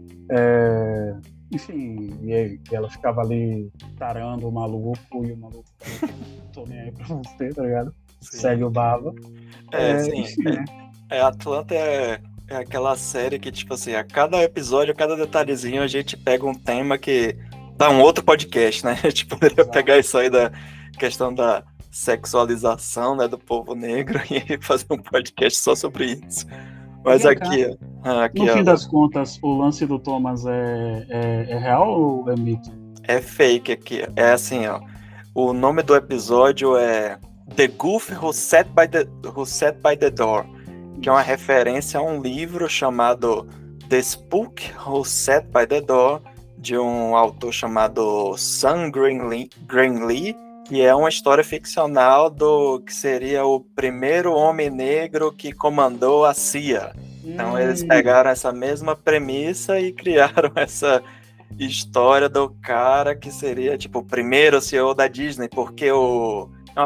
Enfim, e ela ficava ali tarando o maluco, e o maluco tô nem aí pra você, tá ligado? Sim. Segue o baba. Sim. Enfim, né? Atlanta é aquela série que, tipo assim, a cada episódio, a cada detalhezinho, a gente pega um tema que dá um outro podcast, né? A gente poderia pegar isso aí da questão da sexualização, né, do povo negro e fazer um podcast só sobre isso. Mas aqui no fim das contas, o lance do Thomas é real ou é mito? É fake aqui. É assim, ó. O nome do episódio é The Goof Who Sat by the Door, que é uma referência a um livro chamado The Spook Who Sat by the Door, de um autor chamado Sam Greenlee, que é uma história ficcional do que seria o primeiro homem negro que comandou a CIA. Então eles pegaram essa mesma premissa e criaram essa história do cara que seria tipo o primeiro CEO da Disney, porque o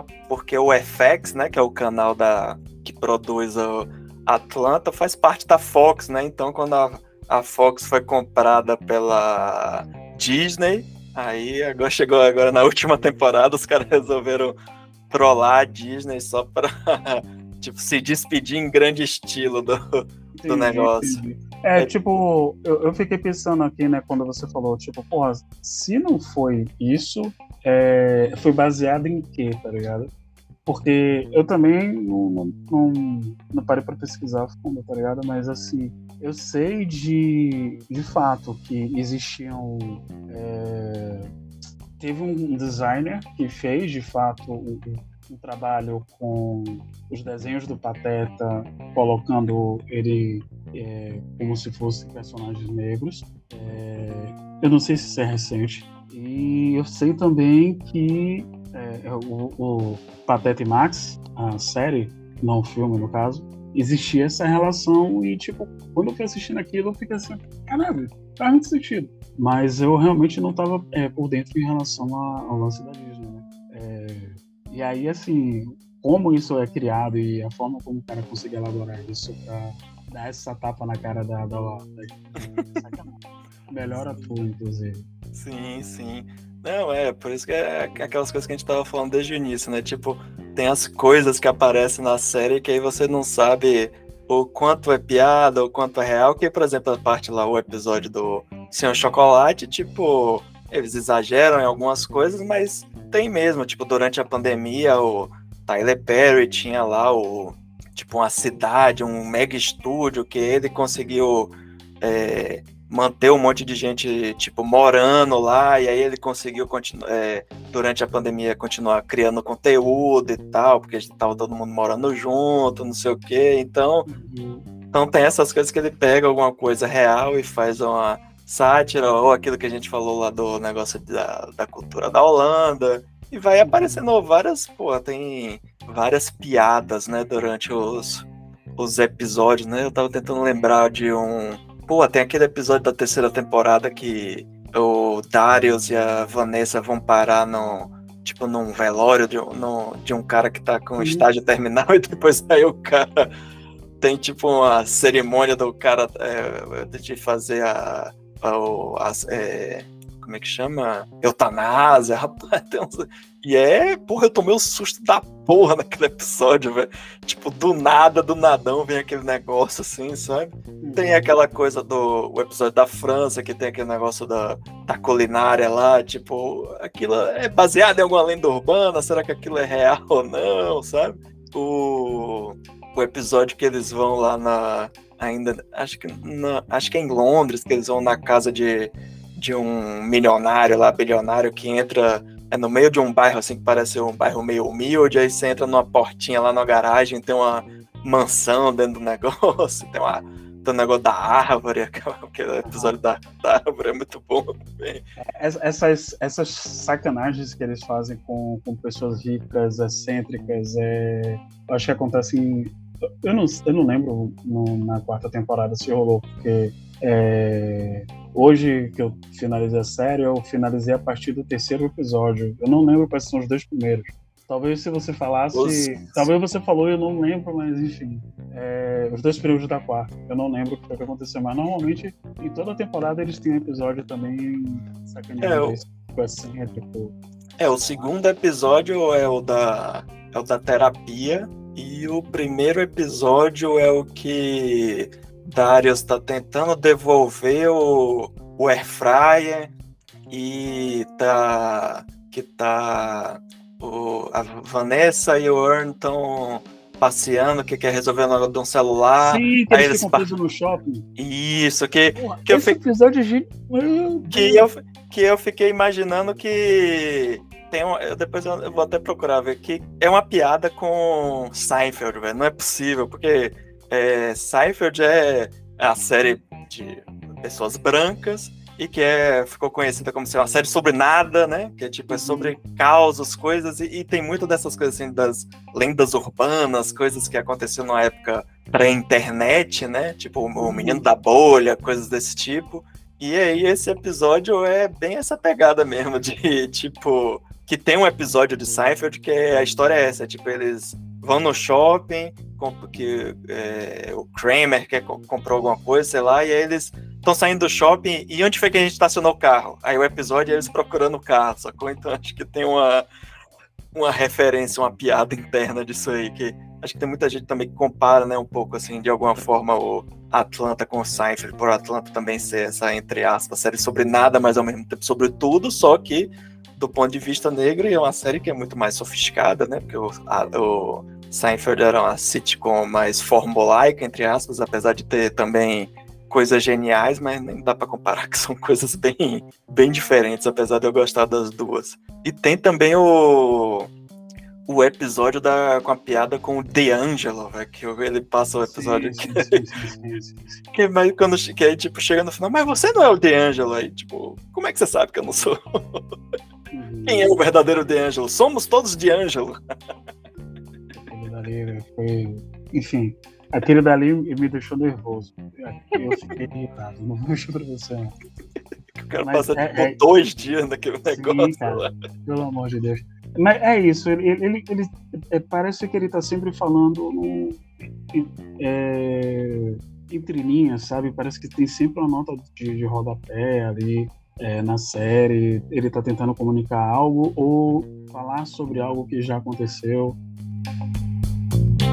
FX, né, que é o canal que produz o Atlanta, faz parte da Fox, né? Então quando a Fox foi comprada pela Disney, aí chegou agora na última temporada, os caras resolveram trollar a Disney só para tipo, se despedir em grande estilo do negócio. Entendi. Tipo, eu fiquei pensando aqui, né, quando você falou, tipo, porra, se não foi isso, foi baseado em quê, tá ligado? Porque eu também não parei pra pesquisar a fundo, tá ligado? Mas, assim, eu sei de fato que existiam... teve um designer que fez, de fato, um trabalho com os desenhos do Pateta, colocando ele como se fossem personagens negros. Eu não sei se isso é recente. E eu sei também que o Pateta e Max, a série, não o filme no caso, existia essa relação e, tipo, quando eu fui assistindo aquilo, eu fiquei assim, caralho, faz muito sentido. Mas eu realmente não estava por dentro em relação ao lance da Disney, né? E aí, assim, como isso é criado e a forma como o cara consegue elaborar isso pra dar essa tapa na cara da melhor ator, inclusive. Sim, sim. Não, por isso que é aquelas coisas que a gente tava falando desde o início, né? Tipo, tem as coisas que aparecem na série que aí você não sabe o quanto é piada, o quanto é real, que, por exemplo, a parte lá, o episódio do Senhor Chocolate, tipo, eles exageram em algumas coisas, mas tem mesmo, tipo, durante a pandemia, o Tyler Perry tinha lá tipo, uma cidade, um mega estúdio que ele conseguiu manter um monte de gente, tipo, morando lá, e aí ele conseguiu durante a pandemia continuar criando conteúdo e tal, porque estava todo mundo morando junto, não sei o quê, então tem essas coisas que ele pega alguma coisa real e faz uma sátira, ou aquilo que a gente falou lá do negócio da cultura da Holanda, e vai aparecendo tem várias piadas, né, durante os episódios, né, eu tava tentando lembrar de tem aquele episódio da terceira temporada que o Darius e a Vanessa vão parar num velório de um cara que tá com estágio terminal, e depois aí o cara tem tipo uma cerimônia do cara de fazer como é que chama? Eutanásia, rapaz. Eu tomei um susto da porra naquele episódio, velho. Tipo, do nadão vem aquele negócio assim, sabe? Tem aquela coisa o episódio da França, que tem aquele negócio da culinária lá, tipo, aquilo é baseado em alguma lenda urbana, será que aquilo é real ou não, sabe? O episódio que eles vão lá acho que é em Londres, que eles vão na casa de um milionário lá, bilionário, que entra no meio de um bairro assim, que parece um bairro meio humilde, aí você entra numa portinha lá na garagem, tem uma mansão dentro do negócio, tem um negócio da árvore, aquele episódio da árvore é muito bom também. Essas sacanagens que eles fazem com pessoas ricas, excêntricas, acho que acontecem. Eu não lembro na quarta temporada se rolou, porque hoje que eu finalizei a série, eu finalizei a partir do terceiro episódio. Eu não lembro quais são os dois primeiros. Talvez se você falasse... Talvez você falou e eu não lembro, mas enfim. Os dois primeiros da quarta. Eu não lembro o que aconteceu, mas normalmente em toda temporada eles têm um episódio também sacaneado, excêntrico. O segundo episódio é o da terapia, e o primeiro episódio é o que Darius tá tentando devolver o Airfryer, e a Vanessa e o Earn estão passeando, que quer resolver o negócio de um celular. Sim, que aí eles ficam presos no shopping. Isso, esse episódio que eu fiquei imaginando que depois eu vou até procurar ver, que é uma piada com Seinfeld, velho. Não é possível, porque Seinfeld é a série de pessoas brancas e que ficou conhecida como ser uma série sobre nada, né? Que é sobre causos, coisas, e tem muito dessas coisas assim, das lendas urbanas, coisas que aconteceram na época pré-internet, né? Tipo o Menino da Bolha, coisas desse tipo. E aí esse episódio é bem essa pegada mesmo, de tipo... Que tem um episódio de Seinfeld que a história é essa, tipo, eles vão no shopping, que o Kramer comprou alguma coisa, sei lá, e aí eles estão saindo do shopping, e onde foi que a gente estacionou o carro? Aí o episódio é eles procurando o carro, sacou? Então acho que tem uma referência, uma piada interna disso aí, que acho que tem muita gente também que compara, né, um pouco, assim, de alguma forma, o Atlanta com o Seinfeld, por Atlanta também ser essa, entre aspas, série sobre nada, mas ao mesmo tempo sobre tudo, só que do ponto de vista negro, e é uma série que é muito mais sofisticada, né, porque o Seinfeld era uma sitcom mais formulaica, entre aspas, apesar de ter também coisas geniais, mas nem dá pra comparar, que são coisas bem, bem diferentes, apesar de eu gostar das duas. E tem também o episódio com a piada com o D'Angelo, velho, que ele passa o episódio que aí, tipo, chega no final, mas você não é o D'Angelo, aí, tipo, como é que você sabe que eu não sou? Quem é o verdadeiro D'Angelo? Somos todos D'Angelo. Aquele dali foi... Enfim, aquele dali me deixou nervoso. Eu fiquei irritado, não vou mentir pra você. O cara passa tipo 2 dias naquele negócio. Sim, cara, pelo amor de Deus. Mas é isso, ele parece que ele tá sempre falando entre linhas, sabe? Parece que tem sempre uma nota de rodapé ali na série. Ele tá tentando comunicar algo ou falar sobre algo que já aconteceu.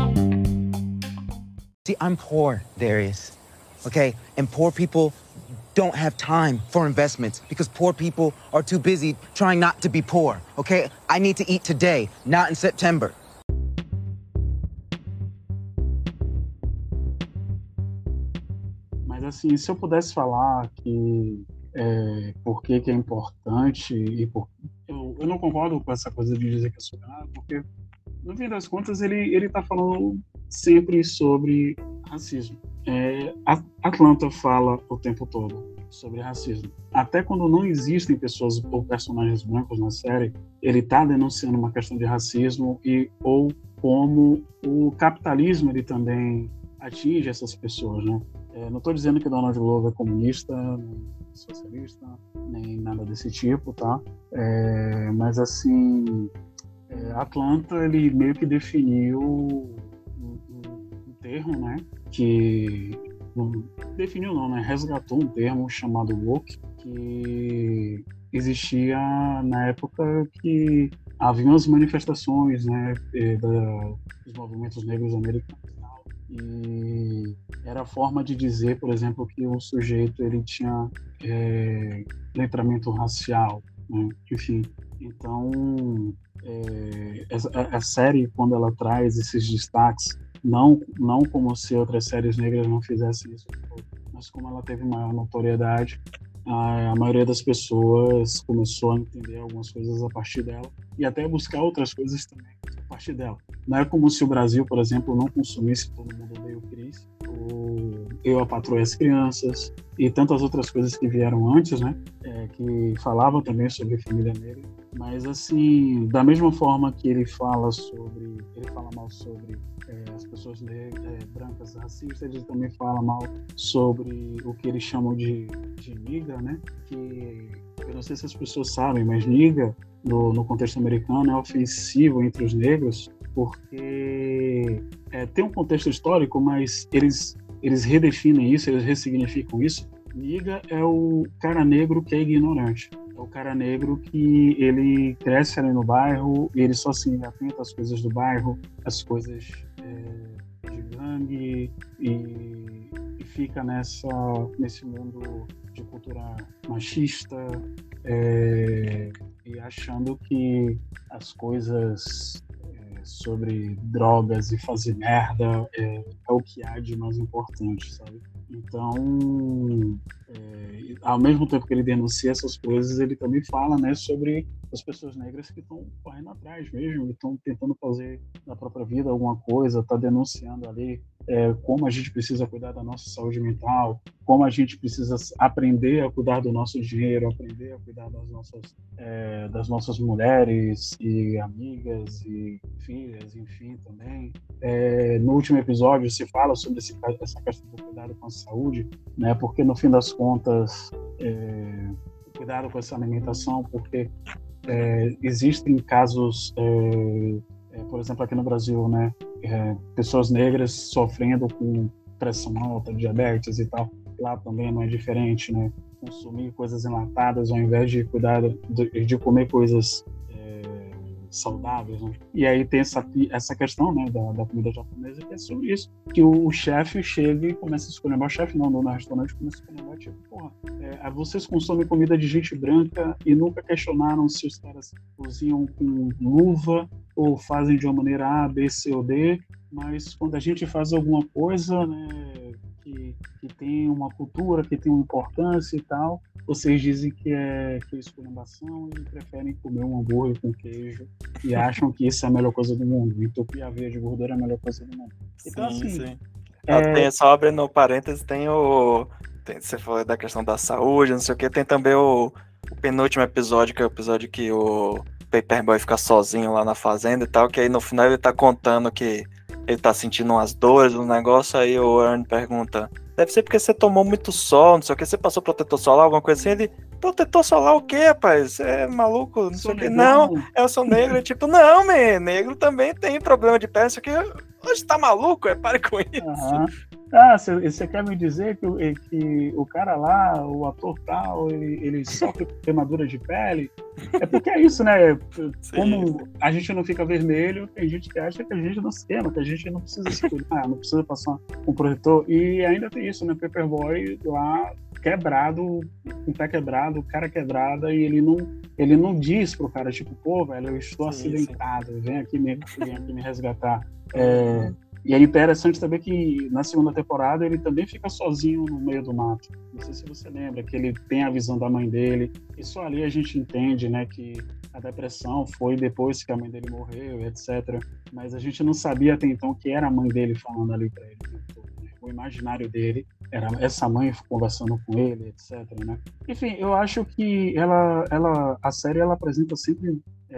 See, I'm poor, Darius. Okay? And poor people don't have time for investments because poor people are too busy trying not to be poor, okay? I need to eat today, not in September. Mas assim, se eu pudesse falar que por que é importante e eu não concordo com essa coisa de dizer que é soberano, porque no fim das contas ele está falando sempre sobre racismo. Atlanta fala o tempo todo sobre racismo. Até quando não existem pessoas ou personagens brancos na série, ele está denunciando uma questão de racismo ou como o capitalismo ele também atinge essas pessoas, né? Não estou dizendo que Donald Glover é comunista, nem socialista, nem nada desse tipo, tá? Mas assim, Atlanta ele meio que definiu um termo, né? Que definiu não, né? Resgatou um termo chamado woke, que existia na época que haviam as manifestações, né? Dos movimentos negros americanos. E era a forma de dizer, por exemplo, que o sujeito ele tinha letramento racial, né? Enfim, então a série, quando ela traz esses destaques, não como se outras séries negras não fizessem isso, mas como ela teve maior notoriedade, a maioria das pessoas começou a entender algumas coisas a partir dela e até buscar outras coisas também a partir dela. Não é como se o Brasil, por exemplo, não consumisse Todo Mundo Odeia o Chris, ou Eu, a Patroa e as Crianças, e tantas outras coisas que vieram antes, né? Que falavam também sobre família negra. Mas, assim, da mesma forma que ele fala mal sobre as pessoas brancas racistas, ele também fala mal sobre o que eles chamam de niga, né? Que eu não sei se as pessoas sabem, mas niga, no contexto americano, é ofensivo entre os negros, porque tem um contexto histórico, mas eles redefinem isso, eles ressignificam isso. Niga é o cara negro que é ignorante. É o cara negro que ele cresce ali no bairro e ele só se atenta às coisas do bairro, às coisas de gangue e fica nesse mundo de cultura machista e achando que as coisas sobre drogas e fazer merda é o que há de mais importante, sabe? Então, ao mesmo tempo que ele denuncia essas coisas, ele também fala, né, sobre as pessoas negras que estão correndo atrás mesmo, estão tentando fazer na própria vida alguma coisa, está denunciando ali como a gente precisa cuidar da nossa saúde mental, como a gente precisa aprender a cuidar do nosso dinheiro, aprender a cuidar das nossas mulheres e amigas e filhas, enfim, também. No último episódio se fala sobre essa questão do cuidado com a saúde, né? Porque no fim das contas, cuidado com essa alimentação, porque existem casos, por exemplo, aqui no Brasil, né? Pessoas negras sofrendo com pressão alta, diabetes e tal. Lá também não é diferente, né? Consumir coisas enlatadas ao invés de cuidar de comer coisas saudáveis, né? E aí tem essa questão, né, da comida japonesa, que é sobre isso, que o chefe chega e começa a escolher, o chefe não, no restaurante começa a escolher, tipo, porra, vocês consomem comida de gente branca e nunca questionaram se os caras cozinham com luva ou fazem de uma maneira A, B, C ou D, mas quando a gente faz alguma coisa, né, que tem uma cultura, que tem uma importância e tal, vocês dizem que é esculhambação e preferem comer um hambúrguer com queijo e acham que isso é a melhor coisa do mundo. Entupir a veia de gordura é a melhor coisa do mundo. Então, sim, assim... sim. Só abrindo parênteses, você falou da questão da saúde, não sei o que, tem também o penúltimo episódio, que é o episódio que o Paperboy fica sozinho lá na fazenda e tal, que aí no final ele tá contando que ele tá sentindo umas dores no negócio, aí o Earn pergunta, deve ser porque você tomou muito sol, não sei o que, você passou protetor solar, alguma coisa assim, ele, protetor solar o quê, rapaz? Você é maluco? Não sei o que. Não, eu sou negro, tipo, não, negro também tem problema de pele, isso aqui, hoje tá maluco, pare com isso. Você quer me dizer que o cara lá, o ator tal, ele sofre queimadura de pele? É porque é isso, né? Como a gente não fica vermelho, tem gente que acha que a gente não se queima, que a gente não precisa se cuidar, não precisa passar um protetor. E ainda tem isso, né? Paperboy lá quebrado, com o pé quebrado, cara quebrada, e ele não diz pro cara, tipo, pô, velho, eu estou acidentado, vem aqui me resgatar. E é interessante também que na segunda temporada ele também fica sozinho no meio do mato. Não sei se você lembra que ele tem a visão da mãe dele. E só ali a gente entende, né, que a depressão foi depois que a mãe dele morreu, etc. Mas a gente não sabia até então que era a mãe dele falando ali para ele. O imaginário dele era essa mãe conversando com ele, etc. Né? Enfim, eu acho que a série ela apresenta sempre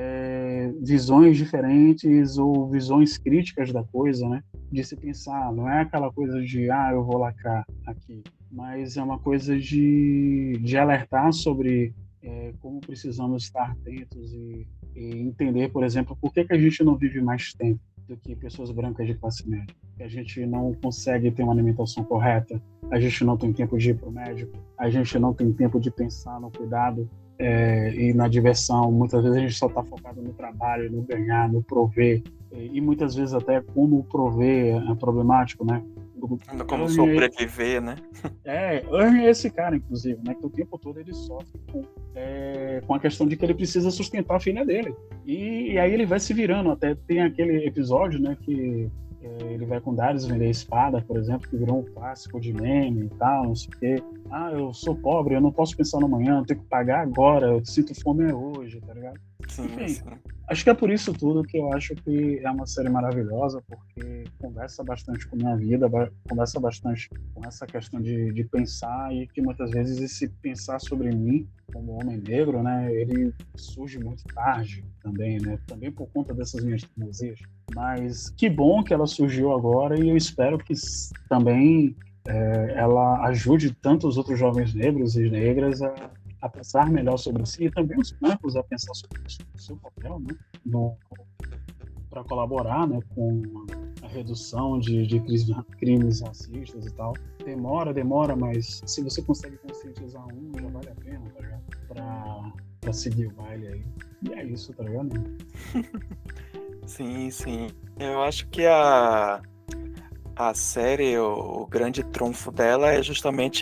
visões diferentes ou visões críticas da coisa, né? De se pensar, não é aquela coisa de eu vou lacrar aqui, mas é uma coisa de alertar sobre como precisamos estar atentos e entender, por exemplo, por que a gente não vive mais tempo do que pessoas brancas de classe média, que a gente não consegue ter uma alimentação correta, a gente não tem tempo de ir para o médico, a gente não tem tempo de pensar no cuidado e na diversão. Muitas vezes a gente só está focado no trabalho, no ganhar, no prover, e muitas vezes até como prover é problemático, né? Como sobreviver, né? Earn é esse cara, inclusive, né? Que o tempo todo ele sofre com a questão de que ele precisa sustentar a filha dele. E aí ele vai se virando. Até tem aquele episódio, né? Que ele vai com Darius vender espada, por exemplo, que virou um clássico de meme e tal, não sei o quê. Eu sou pobre, eu não posso pensar no amanhã, eu tenho que pagar agora, eu sinto fome hoje, tá ligado? Enfim, acho que é por isso tudo que eu acho que é uma série maravilhosa, porque conversa bastante com a minha vida, conversa bastante com essa questão de pensar, e que muitas vezes esse pensar sobre mim como homem negro, né, ele surge muito tarde também, né, também por conta dessas minhas teimosias. Mas que bom que ela surgiu agora, e eu espero que também ela ajude tantos outros jovens negros e negras a pensar melhor sobre si, e também os brancos a pensar sobre o seu papel, né, para colaborar, né, com a redução de crimes racistas e tal. Demora, mas se você consegue conscientizar já vale a pena, tá ligado? Pra seguir o baile aí. E é isso, tá ligado? Sim. Eu acho que a série, o grande trunfo dela é justamente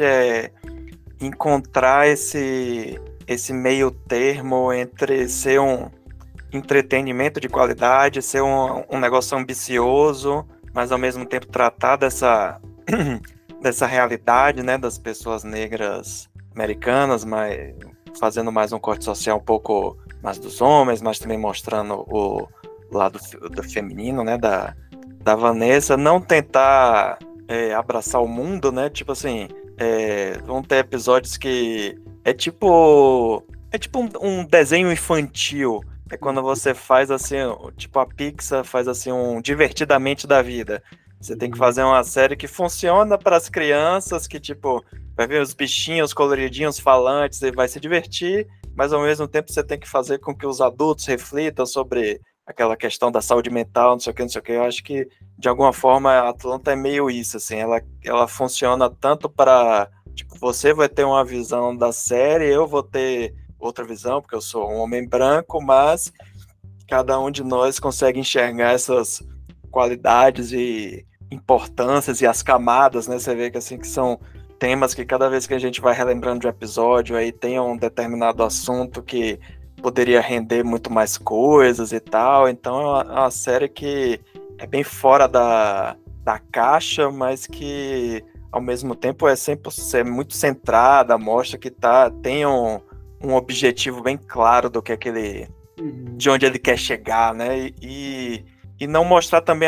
encontrar esse meio termo entre ser um entretenimento de qualidade, ser um negócio ambicioso, mas ao mesmo tempo tratar dessa realidade, né, das pessoas negras americanas, mas fazendo mais um corte social um pouco mais dos homens, mas também mostrando o lado do feminino, né, da Vanessa. Não tentar abraçar o mundo, né, tipo assim, vão ter episódios que é tipo um desenho infantil. É quando você faz assim, tipo a Pixar faz assim um divertidamente da vida. Você tem que fazer uma série que funciona para as crianças, que tipo, vai ver os bichinhos coloridinhos falantes e vai se divertir, mas ao mesmo tempo você tem que fazer com que os adultos reflitam sobre aquela questão da saúde mental, não sei o que. Eu acho que, de alguma forma, a Atlanta é meio isso, assim, ela funciona tanto para, tipo, você vai ter uma visão da série, eu vou ter outra visão, porque eu sou um homem branco, mas cada um de nós consegue enxergar essas qualidades e importâncias e as camadas, né? Você vê que, assim, que são temas que cada vez que a gente vai relembrando de um episódio, aí tem um determinado assunto que poderia render muito mais coisas e tal. Então é uma série que é bem fora da caixa, mas que ao mesmo tempo é sempre muito centrada, mostra que tem um objetivo bem claro do que de onde ele quer chegar, né? E não mostrar também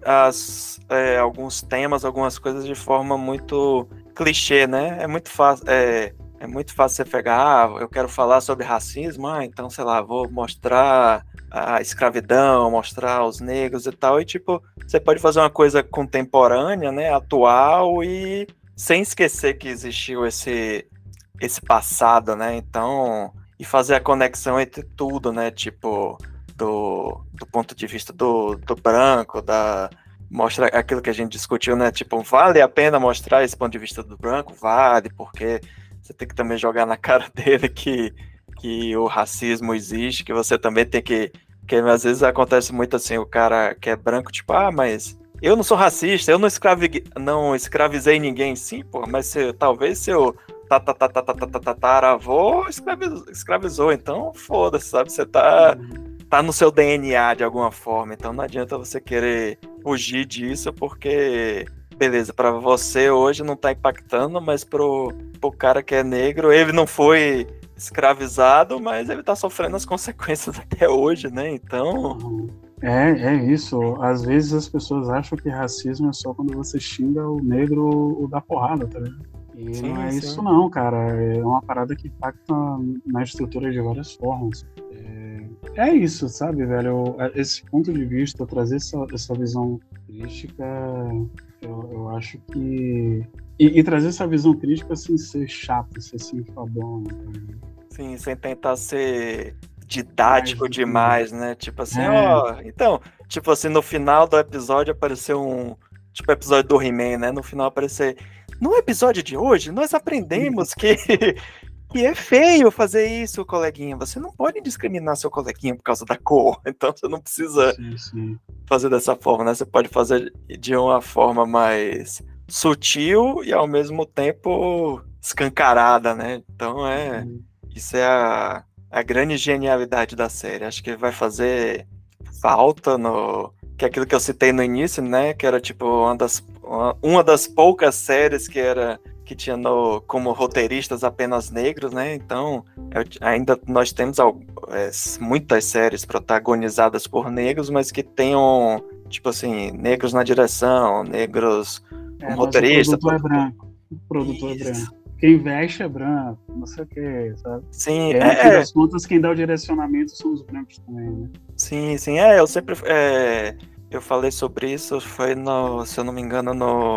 alguns temas, algumas coisas de forma muito clichê, né? É muito fácil. É muito fácil você pegar, eu quero falar sobre racismo, então, sei lá, vou mostrar a escravidão, mostrar os negros e tal, e tipo, você pode fazer uma coisa contemporânea, né, atual, e sem esquecer que existiu esse passado, né, então, e fazer a conexão entre tudo, né, tipo, do ponto de vista do branco, mostra aquilo que a gente discutiu, né? Tipo, vale a pena mostrar esse ponto de vista do branco? Vale, porque você tem que também jogar na cara dele que o racismo existe, que você também tem que às vezes acontece muito assim, o cara que é branco, tipo, mas eu não sou racista, eu não escravizei ninguém. Sim, pô, mas talvez seu tataravô escravizou, então foda-se, sabe? Você tá no seu DNA de alguma forma, então não adianta você querer fugir disso, porque, beleza, pra você hoje não tá impactando, mas pro cara que é negro, ele não foi escravizado, mas ele tá sofrendo as consequências até hoje, né? Então... É isso. Às vezes as pessoas acham que racismo é só quando você xinga o negro ou dá porrada, tá vendo? E sim, não é sim. isso não, cara. É uma parada que impacta na estrutura de várias formas. É isso, sabe, velho? Esse ponto de vista, trazer essa visão crítica, eu acho que... E trazer essa visão crítica sem ser chato, sem enfadonho. Sim, sem tentar ser didático demais, né? Tipo assim, então, tipo assim, no final do episódio apareceu tipo episódio do He-Man, né? No final aparecer, no episódio de hoje, nós aprendemos que é feio fazer isso, coleguinha. Você não pode discriminar seu coleguinha por causa da cor, então você não precisa fazer dessa forma, né? Você pode fazer de uma forma mais sutil e ao mesmo tempo escancarada, né? Então isso é a grande genialidade da série. Acho que vai fazer falta que é aquilo que eu citei no início, né? Que era tipo uma das poucas séries que tinha como roteiristas apenas negros, né? Então, ainda nós temos muitas séries protagonizadas por negros, mas que tenham, tipo assim, negros na direção, negros como roteirista. O produtor é branco. O produtor é branco. Quem veste é branco, não sei o que, sabe? Sim, no fim das contas, quem dá o direcionamento são os brancos também, né? Sim, eu sempre... eu falei sobre isso, foi se eu não me engano,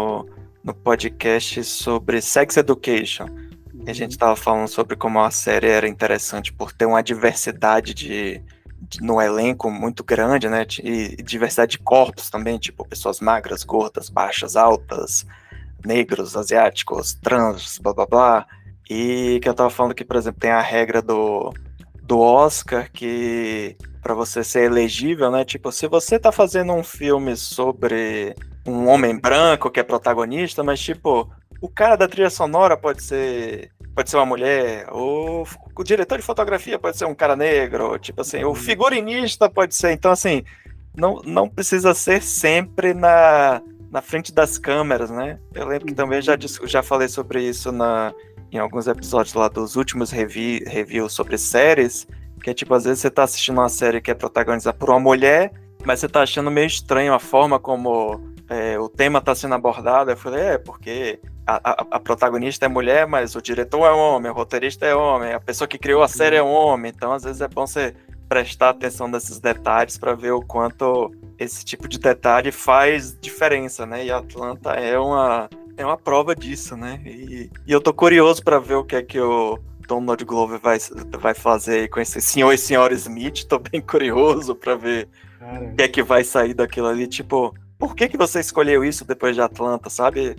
no podcast sobre Sex Education. A gente estava falando sobre como a série era interessante por ter uma diversidade no elenco muito grande, né? E diversidade de corpos também, tipo pessoas magras, gordas, baixas, altas, negros, asiáticos, trans, blá blá blá. E que eu tava falando que, por exemplo, tem a regra do Oscar que para você ser elegível, né? Tipo, se você tá fazendo um filme sobre um homem branco que é protagonista, mas tipo, o cara da trilha sonora pode ser uma mulher, ou o diretor de fotografia pode ser um cara negro, tipo assim, o figurinista pode ser, então assim, não precisa ser sempre na frente das câmeras, né? Eu lembro que também já falei sobre isso em alguns episódios lá dos últimos reviews sobre séries, que é tipo, às vezes você tá assistindo uma série que é protagonizada por uma mulher, mas você tá achando meio estranho a forma como o tema tá sendo abordado. Eu falei, porque a protagonista é mulher, mas o diretor é homem, o roteirista é homem, a pessoa que criou a série é homem, então às vezes é bom você prestar atenção nesses detalhes para ver o quanto esse tipo de detalhe faz diferença, né? E Atlanta é uma prova disso, né? E eu tô curioso para ver o que é que o Donald Glover vai fazer com esse senhor e senhora Smith. Tô bem curioso para ver o que é que vai sair daquilo ali. Tipo, por que você escolheu isso depois de Atlanta, sabe?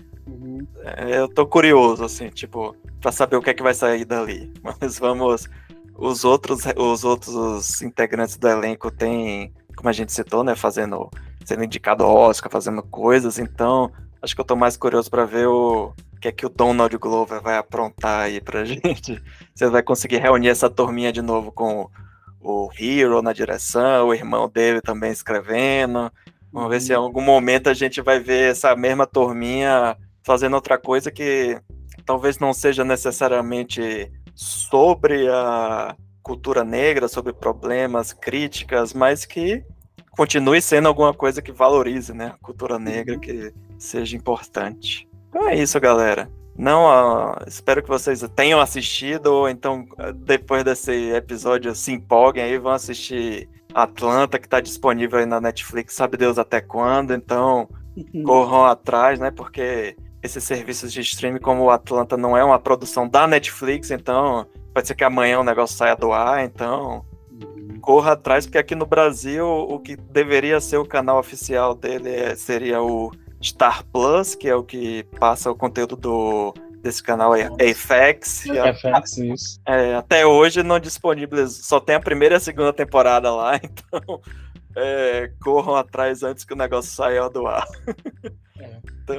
Eu tô curioso, assim, tipo, para saber o que é que vai sair dali. Mas vamos... Os outros integrantes do elenco têm, como a gente citou, né, sendo indicado ao Oscar, fazendo coisas, então acho que eu tô mais curioso para ver o que é que o Donald Glover vai aprontar aí pra gente. Se ele vai conseguir reunir essa turminha de novo com o Hero na direção, o irmão dele também escrevendo. Vamos ver se em algum momento a gente vai ver essa mesma turminha fazendo outra coisa que talvez não seja necessariamente sobre a cultura negra, sobre problemas, críticas, mas que continue sendo alguma coisa que valorize, né, a cultura negra, que seja importante. Então é isso, galera. Espero que vocês tenham assistido, ou então, depois desse episódio, se empolguem aí, vão assistir Atlanta, que está disponível aí na Netflix, sabe Deus até quando, então corram atrás, né, porque esses serviços de streaming como o Atlanta não é uma produção da Netflix, então pode ser que amanhã o negócio saia do ar, então corra atrás, porque aqui no Brasil o que deveria ser o canal oficial dele seria o Star Plus, que é o que passa o conteúdo desse canal FX. FX, isso. Até hoje não disponibiliza, só tem a primeira e a segunda temporada lá, então corram atrás antes que o negócio saia do ar. Então,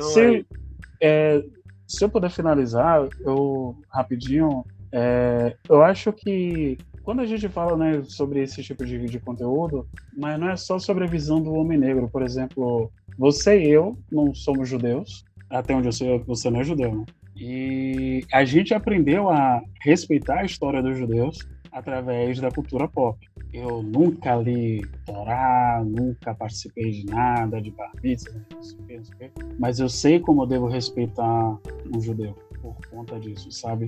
se eu puder finalizar, rapidinho, eu acho que quando a gente fala, né, sobre esse tipo de conteúdo, mas não é só sobre a visão do homem negro. Por exemplo, você e eu não somos judeus, até onde eu sei, você não é judeu, né? E a gente aprendeu a respeitar a história dos judeus através da cultura pop. Eu nunca li Torá, nunca participei de nada, de bar mitzvah, não sei o quê, mas eu sei como eu devo respeitar um judeu por conta disso, sabe?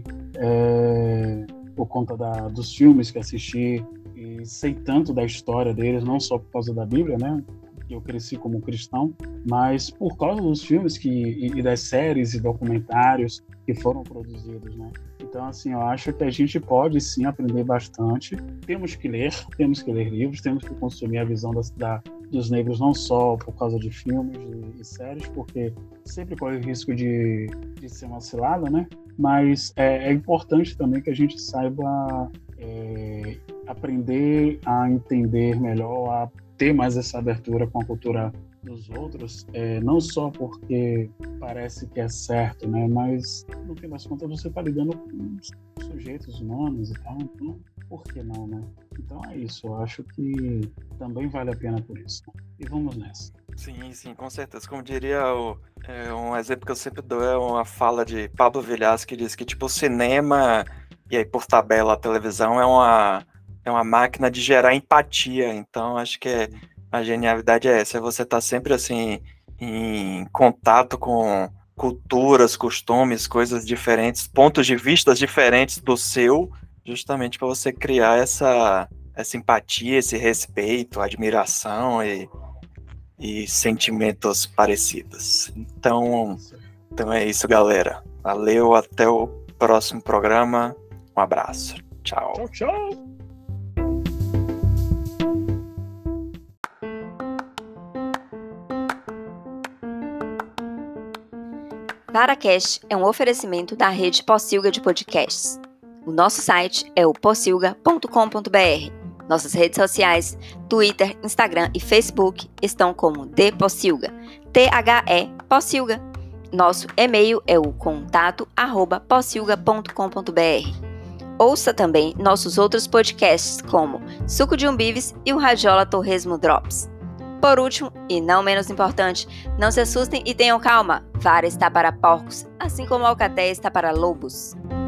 Por conta dos filmes que assisti, e sei tanto da história deles, não só por causa da Bíblia, né? Eu cresci como cristão, mas por causa dos filmes e das séries e documentários que foram produzidos, né? Então, assim, eu acho que a gente pode, sim, aprender bastante. Temos que ler livros, temos que consumir a visão dos negros, não só por causa de filmes e séries, porque sempre corre o risco de ser uma cilada, né? Mas é importante também que a gente saiba aprender a entender melhor, a ter mais essa abertura com a cultura dos outros, não só porque parece que é certo, né? Mas no fim das contas você está lidando com sujeitos humanos e tal, então por que não, né? Então é isso, eu acho que também vale a pena por isso. E vamos nessa. Sim, com certeza. Como diria um exemplo que eu sempre dou é uma fala de Pablo Villares, que diz que tipo o cinema e aí por tabela a televisão é uma máquina de gerar empatia. Então acho que a genialidade é essa, você tá sempre assim em contato com culturas, costumes, coisas diferentes, pontos de vista diferentes do seu, justamente para você criar essa empatia, esse respeito, admiração e sentimentos parecidos. Então é isso, galera. Valeu, até o próximo programa. Um abraço. Tchau. Tchau. VaraCast é um oferecimento da rede Pocilga de podcasts. O nosso site é o pocilga.com.br. Nossas redes sociais, Twitter, Instagram e Facebook estão como The Pocilga, THE Pocilga. Nosso e-mail é o contato@pocilga.com.br. Ouça também nossos outros podcasts como Suco de Umbives e o Radiola Torresmo Drops. Por último, e não menos importante, não se assustem e tenham calma. Vara está para porcos, assim como a alcatéia está para lobos.